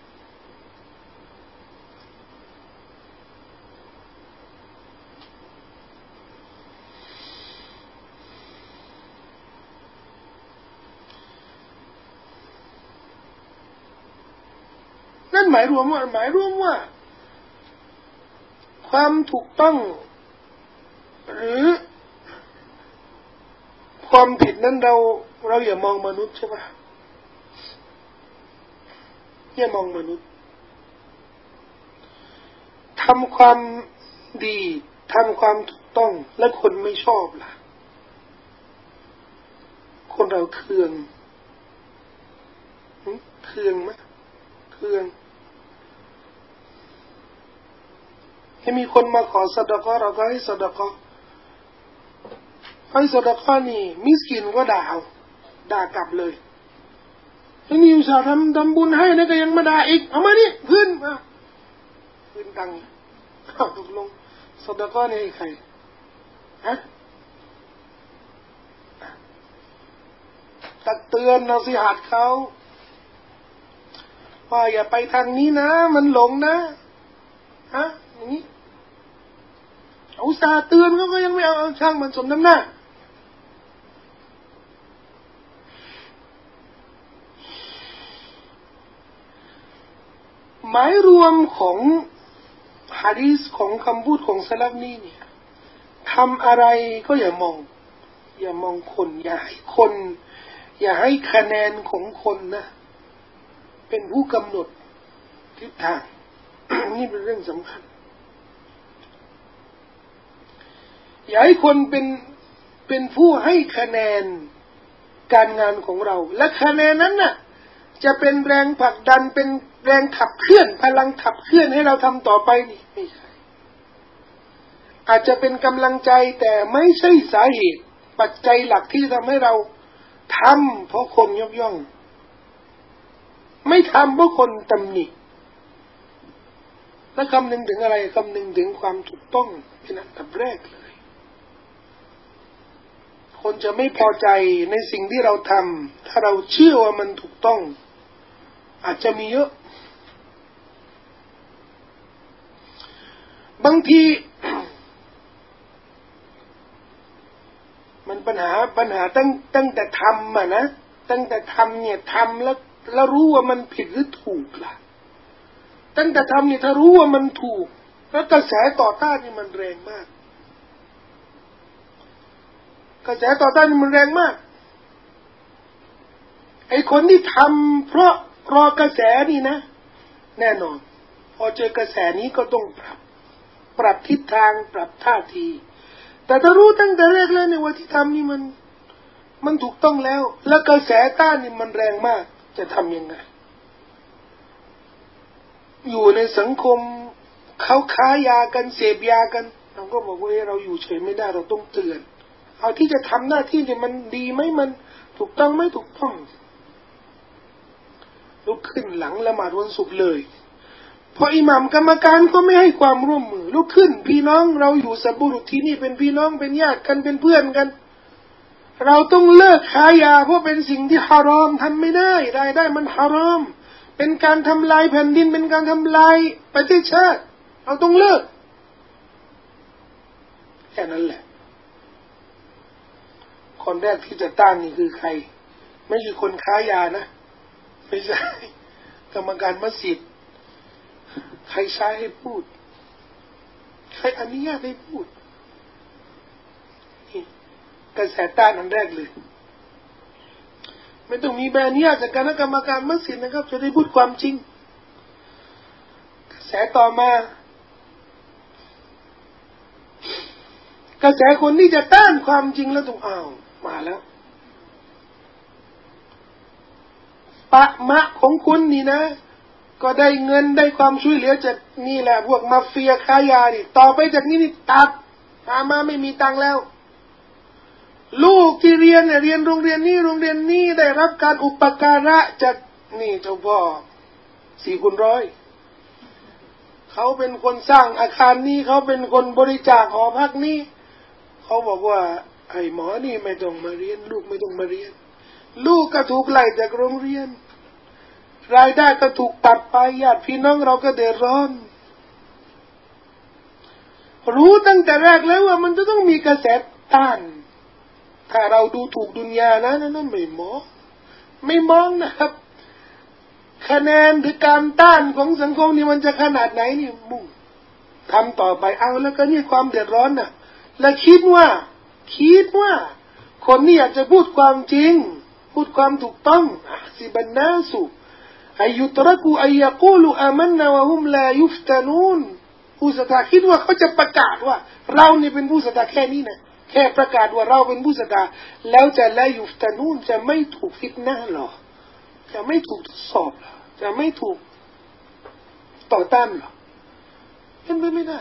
นั่นหมายรวมว่าหมายรวมว่าความถูกต้องหรือความผิดนั้นเราเราอย่ามองมนุษย์ใช่ปะอย่ามองมนุษย์ทำความดีทำความถูกต้องและคนไม่ชอบล่ะคนเราเคืองเคืองไหมเคืองให้มีคนมาขอสะดะกอเราก็ให้สะดะกอให้สะดะกอนี่มิสกินก็ด่าเอาด่ากลับเลยไอ้นี่อุตส่าห์ทำทำบุญให้นะก็ยังมาด่าอีกเอามานี่เพื่อนมาเพื่อนตังค์เอาตกลงสะดะกอนี่ให้ใครฮะตักเตือนเราสิหัดเขาว่าอย่าไปทางนี้นะมันหลงนะฮะอย่างนี้อุตส่าห์เตือนเขาก็ยังไม่เอาช่างมันสมน้ำหน้าหมายรวมของหะดีษของคำพูดของสลัฟนี่เนี่ยทำอะไรก็อย่ามองอย่ามองคนอย่าให้คนอย่าให้คะแนนของคนนะเป็นผู้กำหนดทิศทาง นี่เป็นเรื่องสำคัญอย่าให้คนเป็นเป็นผู้ให้คะแนนการงานของเราและคะแนนนั้นน่ะจะเป็นแรงผลักดันเป็นแรงขับเคลื่อนพลังขับเคลื่อนให้เราทำต่อไปนี่ไม่ใช่อาจจะเป็นกำลังใจแต่ไม่ใช่สาเหตุปัจจัยหลักที่จะทำให้เราทำเพราะคนยกย่องไม่ทำเพราะคนตำหนิและคำนึงถึงอะไรคำนึงถึงความถูกต้องเป็นอันดับแรกเลยคนจะไม่พอใจในสิ่งที่เราทำถ้าเราเชื่อว่ามันถูกต้องอาจจะมีเยอะบางที มันปัญหาปัญหาตั้งตั้งแต่ทำอ่ะนะตั้งแต่ทำเนี่ยทำแล้วแล้วรู้ว่ามันผิดหรือถูกล่ะตั้งแต่ทำเนี่ยถ้ารู้ว่ามันถูกแล้วกระแสต่อต้านนี่มันแรงมากกระแสต่อต้านนี่มันแรงมากไอ้คนที่ทำเพราะรอกระแสนี่นะแน่นอนพอเจอกระแสนี้ก็ต้องปรับปรับทิศทางปรับท่าทีแต่ถ้ารู้ตั้งแต่แรกแล้วเนี่ยว่าที่ทำนี่มันมันถูกต้องแล้วแล้วกระแสต้านนี่มันแรงมากจะทำยังไงอยู่ในสังคมเขาค้ายากันเสพยากันเราก็บอกว่าเราอยู่เฉยไม่ได้เราต้องเตือนเอาที่จะทำหน้าที่เนี่ยมันดีไหมมันถูกต้องไหมถูกต้องลุกขึ้นหลังละหมาดวันศุกร์เลยพออิหม่ามกรรมการก็ไม่ให้ความร่วมมือลุกขึ้นพี่น้องเราอยู่สับบุรุษที่นี่เป็นพี่น้องเป็นญาติกันเป็นเพื่อนกันเราต้องเลิกค้ายาเพราะเป็นสิ่งที่ฮารอมทำไม่ได้รายได้มันฮารอมเป็นการทำลายแผ่นดินเป็นการทำลายประเทศชาติเราต้องเลิกแค่นั้นแหละคนแรกที่จะต้านนี่คือใครไม่ใช่คนค้ายานะไม่ใช่กรรมการมัสยิดใครใช้ให้พูดใครอนุญาตให้พูดกระแสต้านอันแรกเลยไม่ต้องมีใบอนุญาตจากคณะกรรมการมัสยิดนะครับจะได้พูดความจริงกระแสต่อมากระแสคนที่จะต้านความจริงแล้วต้องอ้าวมาแล้วปะมะของคุณนี่นะก็ได้เงินได้ความช่วยเหลือจากนี่แหละพวกมาเฟียค้ายานี่ต่อไปจากนี้นี่ตัดอามาไม่มีตังค์แล้วลูกที่เรียนเนี่ยเรียนโรงเรียนนี้โรงเรียนนี้ได้รับการอุปการะจากนี่เจ้าพ่อสี่คูณร้อยเขาเป็นคนสร้างอาคารนี้เขาเป็นคนบริจาคหอพักนี้เขาบอกว่าไอ้หมอนี่ไม่ต้องมาเรียนลูกไม่ต้องมาเรียนลูกก็ถูกไล่จากโรงเรียนรายได้ก็ถูกตัดไปญาติพี่น้องเราก็เดือดร้อนรู้ตั้งแต่แรกแล้วว่ามันจะต้องมีกระแสต้านถ้าเราดูถูกดุนยานะนั่นไม่มองไม่มองนะครับคะแนนหรือการต้านของสังคมนี่มันจะขนาดไหนนี่มุ่งทำต่อไปเอาแล้วก็นี่ความเดือดร้อนน่ะและคิดว่าคิดว่าคนนี่อยากจะพูดความจริงพูดความถูกต้องสิบันนาสุอายุตระกูอายกูลูอามันนาวะฮุมลายุฟตานูนผู้ศรัทธาคิดว่าเขาจะประกาศว่าเรานี่เป็นผู้ศรัทธาแค่นี้นะแค่ประกาศว่าเราเป็นผู้ศรัทธาแล้วจะลายุฟตานูนจะไม่ถูกฟิตนะหรอจะไม่ถูกทดสอบหรอจะไม่ถูกต่อต้านหรอเป็นไปไม่ได้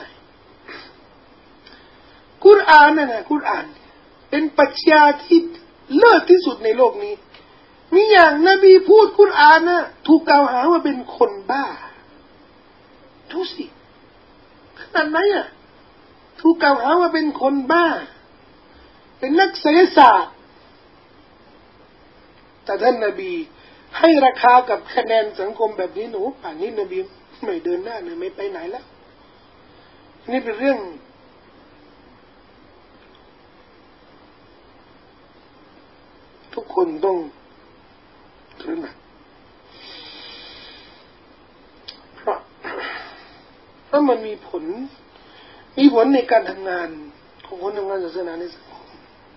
กุรอานน่ะนะกุรอานเป็นปรัชญาที่เลิศที่สุดในโลกนี้มีอย่างนบีพูดกุรอานน่ะถูกกล่าวหาว่าเป็นคนบ้าดูสิขนาดไหนอ่ะถูกกล่าวหาว่าเป็นคนบ้าเป็นนักไสยศาสตร์แต่ท่านนบีให้ราคากับคะแนนสังคมแบบนี้หนูป่านนี้นบีไม่เดินหน้าเลยไม่ไปไหนแล้วนี่เป็นเรื่องทุกคนต้องตระหนักเพราะเพราะมันมีผลมีผลในการทำงานของคนทำงานศาสนาในสังคม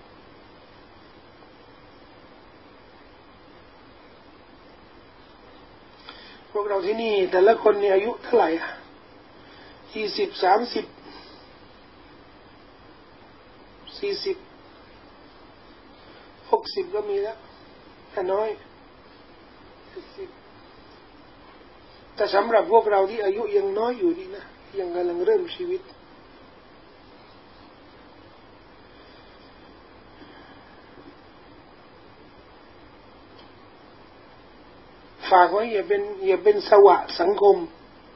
พวกเราที่นี่แต่ละคนเนี่ยอายุเท่าไหร่อ่ะยี่สิบสามสิบสี่สิบหกสิบก็มีแล้วแต่น้อยสิบแต่สำหรับพวกเราที่อายุยังน้อยอยู่นี่นะยังกำลังเริ่มชีวิตฝากไว้อย่าเป็นอย่าเป็นสวะสังคม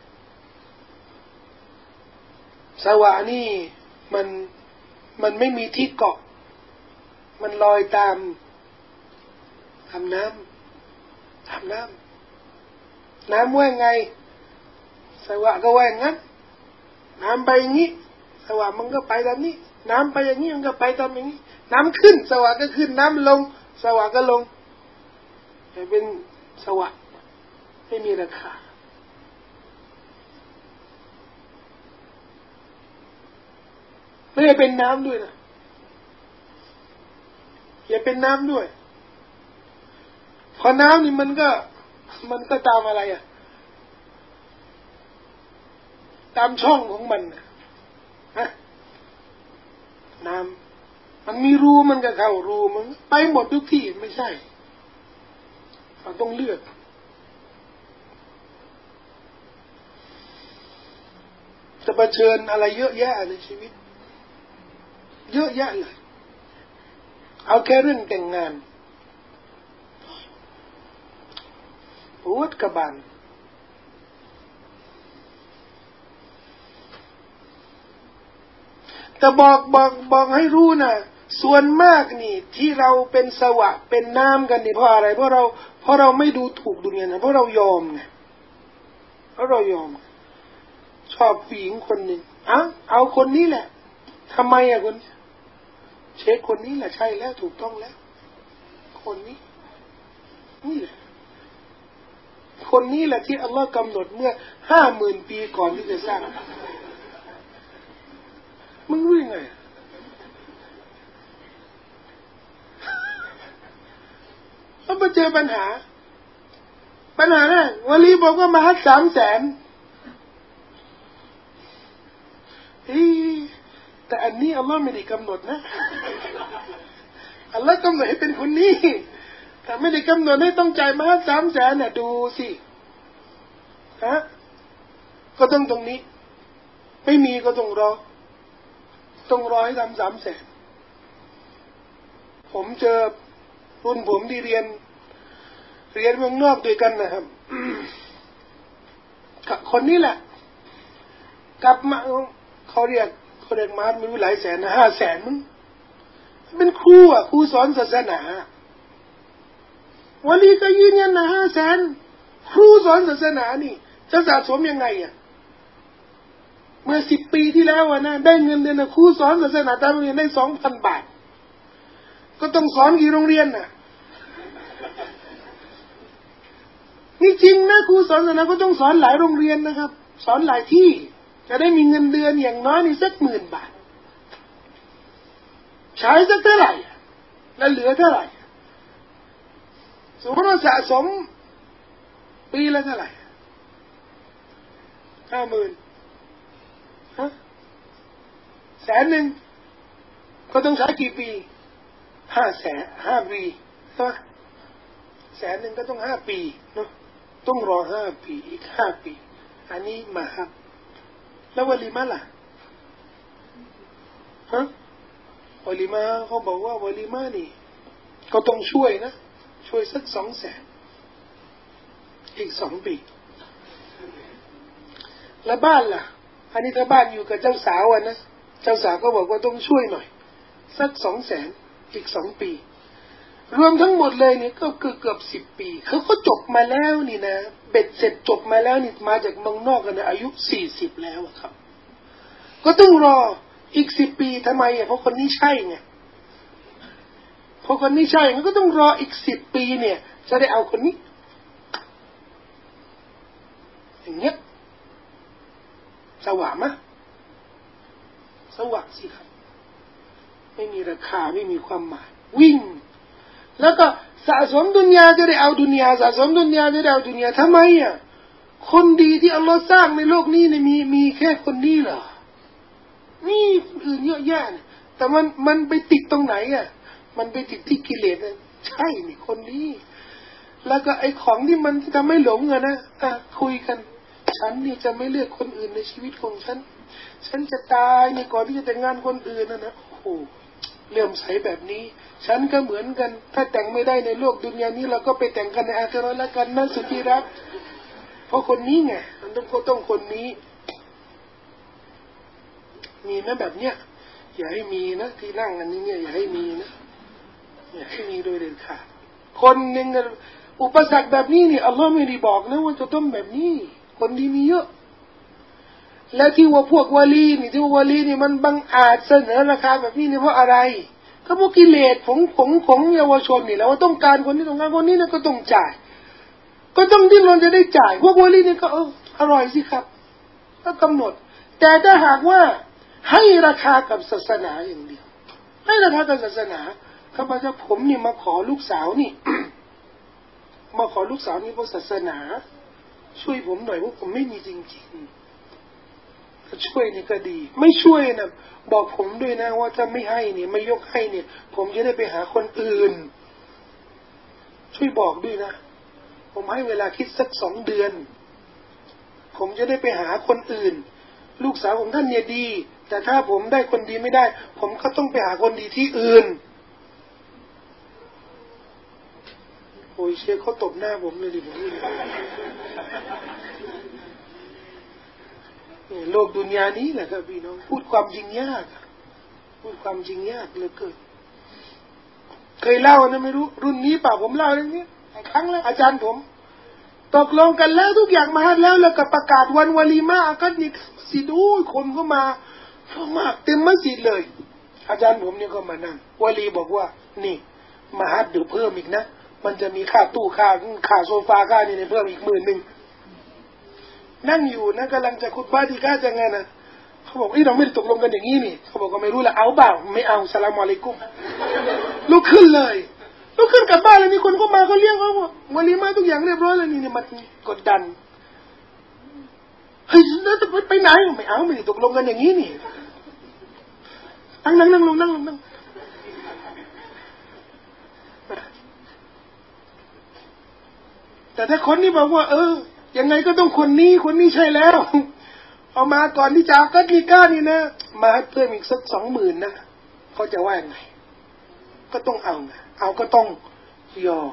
สวะนี่มันมันไม่มีที่เกาะมันลอยตามทำน้ำทำน้ำน้ำว่ายไงสวะก็ว่ายงั้นน้ำไปอย่างนี้สวะมันก็ไปตามนี้น้ำไปอย่างนี้มันก็ไปตามอย่างนี้น้ำขึ้นสวะก็ขึ้นน้ำลงสวะก็ลงแต่เป็นสวะไม่มีราคาไม่ได้เป็นน้ำด้วยนะอย่าเป็นน้ำด้วยพอน้ำนี่มันก็มันก็ตามอะไรอ่ะตามช่องของมันนะฮะน้ำมันมีรูมันก็เข้ารูมันไปหมดทุกที่ไม่ใช่เราต้องเลือกจะเผชิญอะไรเยอะแยะในชีวิตเยอะแยะเลยเอาแค่เรื่องแต่งงานปวดกระบาลแต่บอกบอกบอกให้รู้นะส่วนมากนี่ที่เราเป็นสวะเป็นน้ำกันนี่เพราะอะไรเพราะเราเพราะเราไม่ดูถูกดุนยานะเพราะเรายอมไงเพราะเรายอมชอบผู้หญิงคนหนึ่งอ่ะเอาคนนี้แหละทำไมอ่ะคนเช็คคนนี้แหละใช่แล้วถูกต้องแล้วคนนี้นี่แหละคนนี้แหละที่อัลลอฮ์กำหนดเมื่อห้าหมื่นปีก่อนที่จะสร้างมึงรู้ยังไงแล้วมาเจอปัญหาปัญหาน่ะวลีบอกว่ามาฮัดสามแสนแต่อันนี้อัลลอฮ์ไม่ได้กำหนดนะอัลลอฮ์กำหนดให้เป็นคนนี้แต่ไม่ได้กำหนดให้ต้องจ่ายมาสามแสนน่ะดูสิฮะก็ต้องตรงนี้ไม่มีก็ต้องรอต้องรอให้ทำสามแสนผมเจอรุ่นผมที่เรียนเรียนเมืองนอกด้วยกันนะครับคนนี้แหละกลับมาเขาเรียกเขาเรียกมาไม่รู้หลายแสนนะห้าแสนมึงเป็นครูอ่ะครูสอนศาสนาวันนี้ก็ยืนยันนะห้าแสนครูสอนศาสนานี่จะสะสมยังไงอ่ะเมื่อสิบปีที่แล้วอ่ะนะได้เงินเดือนครูสอนศาสนาตามโรงเรียนได้สองพันบาทก็ต้องสอนกี่โรงเรียนน่ะนี่จริงนะครูสอนศาสนาก็ต้องสอนหลายโรงเรียนนะครับสอนหลายที่จะได้มีเงินเดือนอย่างน้อยนี่สักหมื่นบาทใช้สักเท่าไหร่แล้วเหลือเท่าไหร่สมมติว่าสะสมปีละเท่าไหร่ห้าหมื่นฮะแสนหนึ่งก็ต้องใช้กี่ปีห้าแสนห้าปีใช่ไหมแสนหนึ่งก็ต้องห้าปีเนาะต้องรอห้าปีอีกห้าปีอันนี้มาครับแล้ววลีมาล่ะฮะวลีมาเขาบอกว่าวลีมานี่ก็ต้องช่วยนะช่วยสักสองแสนอีกสองปีแล้วบ้านล่ะอันนี้ถ้าบ้านอยู่กับเจ้าสาวนะเจ้าสาวก็บอกว่าต้องช่วยหน่อยสักสองแสนอีกสองปีรวมทั้งหมดเลยเนี่ยก็เกือบเกือบสิบปีเขาก็จบมาแล้วนี่นะเบ็ดเสร็จจบมาแล้วนี่มาจากเมืองนอกกันนะอายุสี่สิบแล้วครับก็ต้องรออีกสิบปีทำไมอ่ะเพราะคนนี้ใช่ไงเพราะคนนี้ใช่มันก็ต้องรออีกสิบปีเนี่ยจะได้เอาคนนี้อย่างเงี้ยสว่างมะสว่างสิครับไม่มีราคาไม่มีความหมายวิ่งแล้วก็สะสมดุนยาจะได้เอาดุนยาสะสมดุนยาจะได้เอาดุนยาทำไมอ่ะคนดีที่อัลลอฮ์สร้างในโลกนี้เนี่ยมีมีแค่คนนี้เหรอนี่คนอื่นเยอะแยะแต่มันมันไปติดตรงไหนอ่ะมันไปติดที่กิเลสนะใช่นี่คนนี้แล้วก็ไอ้ของที่มันทำให้หลงอะนะอ่ะคุยกันฉันนี่จะไม่เลือกคนอื่นในชีวิตของฉันฉันจะตายในก่อนที่จะแต่งงานคนอื่นนะนะโอ้โหเลื่อมใสแบบนี้ฉันก็เหมือนกันถ้าแต่งไม่ได้ในโลกดุนยานี้เราก็ไปแต่งกันในอาคิเราะห์แล้วกันนะสุดที่รักเพราะคนนี้ไงมันต้องต้องคนนี้มีนะแบบเนี้ยอย่าให้มีนะที่นั่งอันนี้เนี่ยอย่าให้มีนะอย่าให้มีโดยเด็ดขาดคนหนึ่งอุปสรรคแบบนี้นี่อัลลอฮ์ไม่ได้บอกนะว่าจะต้องแบบนี้คนดีมีเยอะและที่ว่าพวกวาลีนี่ที่ว่าวาลีนี่มันบังอาจเสนอราคาแบบนี้เนี่ยเพราะอะไรก็พวกกิเลสของของของเยาวชนนี่แหละว่าต้องการคนนี้ต้องการคนนี้นะก็ต้องจ่ายก็ต้องดิ้นรนจะได้จ่ายพวกวาลีนี่ก็เอออร่อยสิครับก็กำหนดแต่ถ้าหากว่าให้ราคากับศาสนาอย่างเดียวให้ราคากับศาสนาข้าพเจ้าผมนี่มาขอลูกสาวนี่ มาขอลูกสาวนี่เพราะศาสนาช่วยผมหน่อยเพราะผมไม่มีจริงๆถ้าช่วยนี่ก็ดีไม่ช่วยนะบอกผมด้วยนะว่าถ้าไม่ให้เนี่ยไม่ยกให้เนี่ยผมจะได้ไปหาคนอื่นช่วยบอกด้วยนะผมให้เวลาคิดสักสองเดือนผมจะได้ไปหาคนอื่นลูกสาวของท่านเนี่ยดีแต่ถ้าผมได้คนดีไม่ได้ผมก็ต้องไปหาคนดีที่อื่นโอ้ยเชฟเขาตบหน้าผมเลยดิผมนี่โลกดุนยานี้แหละครับพี่น้องพูดความจริงยากพูดความจริงยากเหลือเกินเคยเล่านะไม่รู้รุ่นนี้ป่ะผมเล่าเรื่องนี้ครั้งแล้วอาจารย์ผมตกลงกันแล้วทุกอย่างมาแล้วแล้วก็ประกาศวันวาลีมาก็นี่สิดูคนก็มาเยอะมากเต็มมัสยิดเลยอาจารย์ผมเนี่ยก็มานั่งวาลีบอกว่านี่มาฮัดเดี๋ยวเพิ่มอีกนะมันจะมีค่าตู้ค่าค่าโซฟาค่านี่เพิ่มอีกหมื่นหนึ่งนั่งอยู่นะกำลังจะคุดบ้าดีก้าจะไงนะเขาบอกไอ้เราไม่ได้ตกลงกันอย่างนี้นี่เขาบอกก็ไม่รู้ละเอาเปล่าไม่เอาสลามอะลัยกุมลุกขึ้นเลยลุกขึ้นกลับบ้านเลยมีคนเข้ามาเขาเรียกเขาบอกวาลีมาทุกอย่างเรียบร้อยแล้วนี่เนี่ยมันกดดันเฮ้ยแล้วจะไปไหนไม่เอาไม่ได้ตกลงกันอย่างนี้นี่นั่งนั่งนั่งลงนั่งลงนั่งแต่ถ้าคนนี้บอกว่าเออยังไงก็ต้องคนนี้คนนี้ใช่แล้วเอามาก่อนที่จะกัดลีก้านี่นะมาเพิ่มอีกสักสองหมื่นนะเขาจะว่าไงก็ต้องเอาไงเอาก็ต้องยอม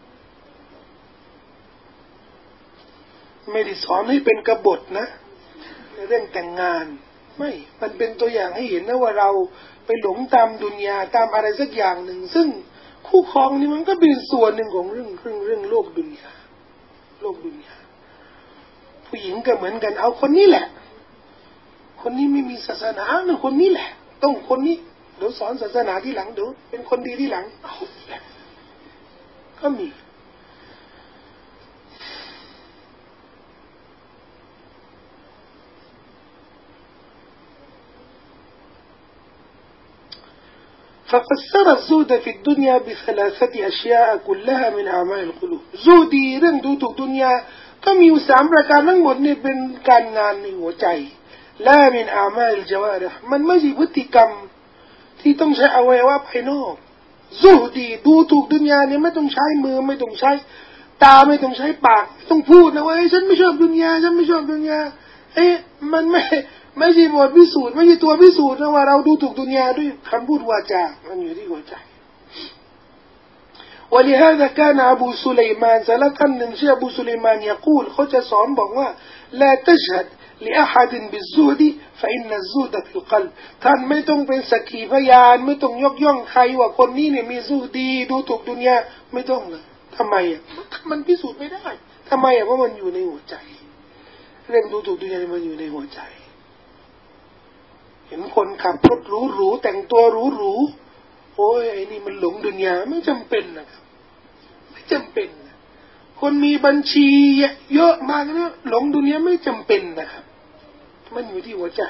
ไม่ได้สอนให้เป็นกบฏนะในเรื่องแต่งงานไม่มันเป็นตัวอย่างให้เห็นนะว่าเราไปหลงตามดุนยาตามอะไรสักอย่างหนึ่งซึ่งคู่ครองนี่มันก็เป็นส่วนหนึ่งของเรื่องเรื่องเรื่องโลกดุนยาโลกดุนยาผู้หญิงก็เหมือนกันเอาคนนี้แหละคนนี้ไม่มีศาสนาหนึ่งคนนี้แหละต้องคนนี้เดี๋ยวสอนศาสนาที่หลังเดี๋ยวเป็นคนดีที่หลังเอาแหละก็มีففسر الزهد في الدنيا بثلاثة أشياء كلها من أعمال القلوب زهدي เรื่องดูถูกดุนยาก็มีอยู่สามประการทั้งหมดนี่เป็นการงานในหัวใจละมินอามาลจวาริห์มันไม่ใช่พฤติกรรมที่ต้องใช้อวัยวะภายนอกซุฮดีดูถูกดุนยาเนี่ยไม่ต้องใช้มือไม่ต้องใช้ตาไม่ต้องใช้ปากไม่ต้องพูดนะว่าฉันไม่ชอบดุนยาฉันไม่ชอบดุนยาเอ๊ะมันไม่ไม่ใช่บทพิสูจน์ไม่ใช่ตัวพิสูจน์นะว่าเราดูถูกดุนยาด้วยคำพูดวาจามันอยู่ที่หัวใจولهذا كان أبو سليمان سلطان نمشي أبو سليمان يقول خج صون بقوا لا تشهد لأحد بالزهد فإن الزهد في القلب ท่านไม่ต้องเป็นสักขีพยานไม่ต้องยกย่องใครว่าคนนี้เนี่ยมีซุฮดีดูถูกดุนยาไม่ต้องเลยทำไมอ่ะมันพิสูจน์ไม่ได้ทำไมอ่ะเพราะมันอยู่ในหัวใจเรื่องดูถูกดุนยามันอยู่ในหัวใจเห็นคนขับรถหรูๆแต่งตัวหรูๆโอ้ยไอ้นี่มันหลงดุนยาไม่จำเป็นนะครับไม่จำเป็นคนมีบัญชีเยอะมากนะหลงดุนยาไม่จำเป็นนะครับมันอยู่ที่หัวใจ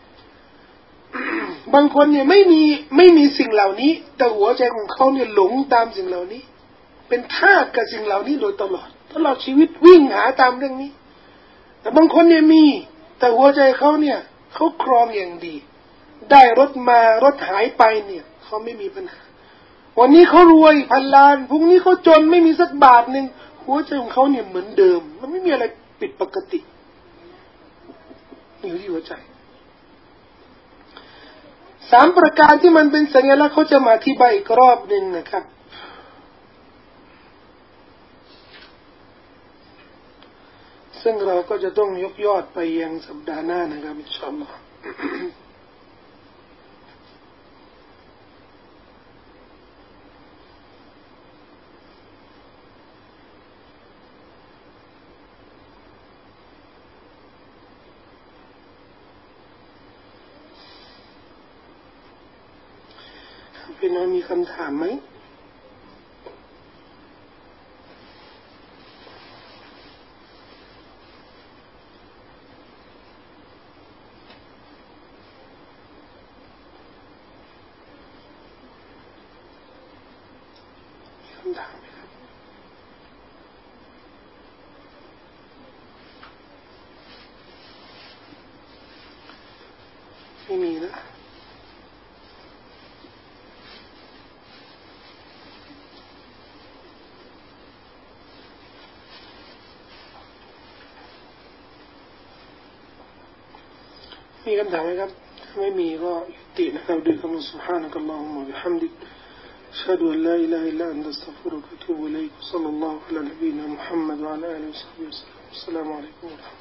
บางคนเนี่ยไม่มีไม่มีสิ่งเหล่านี้แต่หัวใจของเขาเนี่ยหลงตามสิ่งเหล่านี้เป็นทาสกับสิ่งเหล่านี้โดยตลอดตลอดชีวิตวิ่งหาตามเรื่องนี้แต่บางคนเนี่ยมีแต่หัวใจเขาเนี่ยเขาครองอย่างดีได้รถมารถหายไปเนี่ยเขาไม่มีปัญหาวันนี้เขารวยพันล้านพรุ่งนี้เขาจนไม่มีสักบาทหนึ่งหัวใจของเขาเนี่ยเหมือนเดิมมันไม่มีอะไรผิดปกติอยู่ที่หัวใจสามประการที่มันเป็นสัญลักษณ์เขาจะมาอธิบายอีกรอบหนึ่งนะครับซึ่งเราก็จะต้องยกยอดไปยังสัปดาห์หน้านะครับอินชาอัลลอฮ์พี่น้องมีคำถามไหมมีคำถามไหมครับไม่มีนะมีคำถามไหมครับถ้าไม่มีก็ยุตินะครับด้วยคำว่า سبحانك اللهم وبحمدك أشهد أن لا إله إلا أنت أستغفرك وأتوب إليك وصلى الله على نبينا محمد وعلى آله وصحبه وسلم السلام عليكم ورحمة الله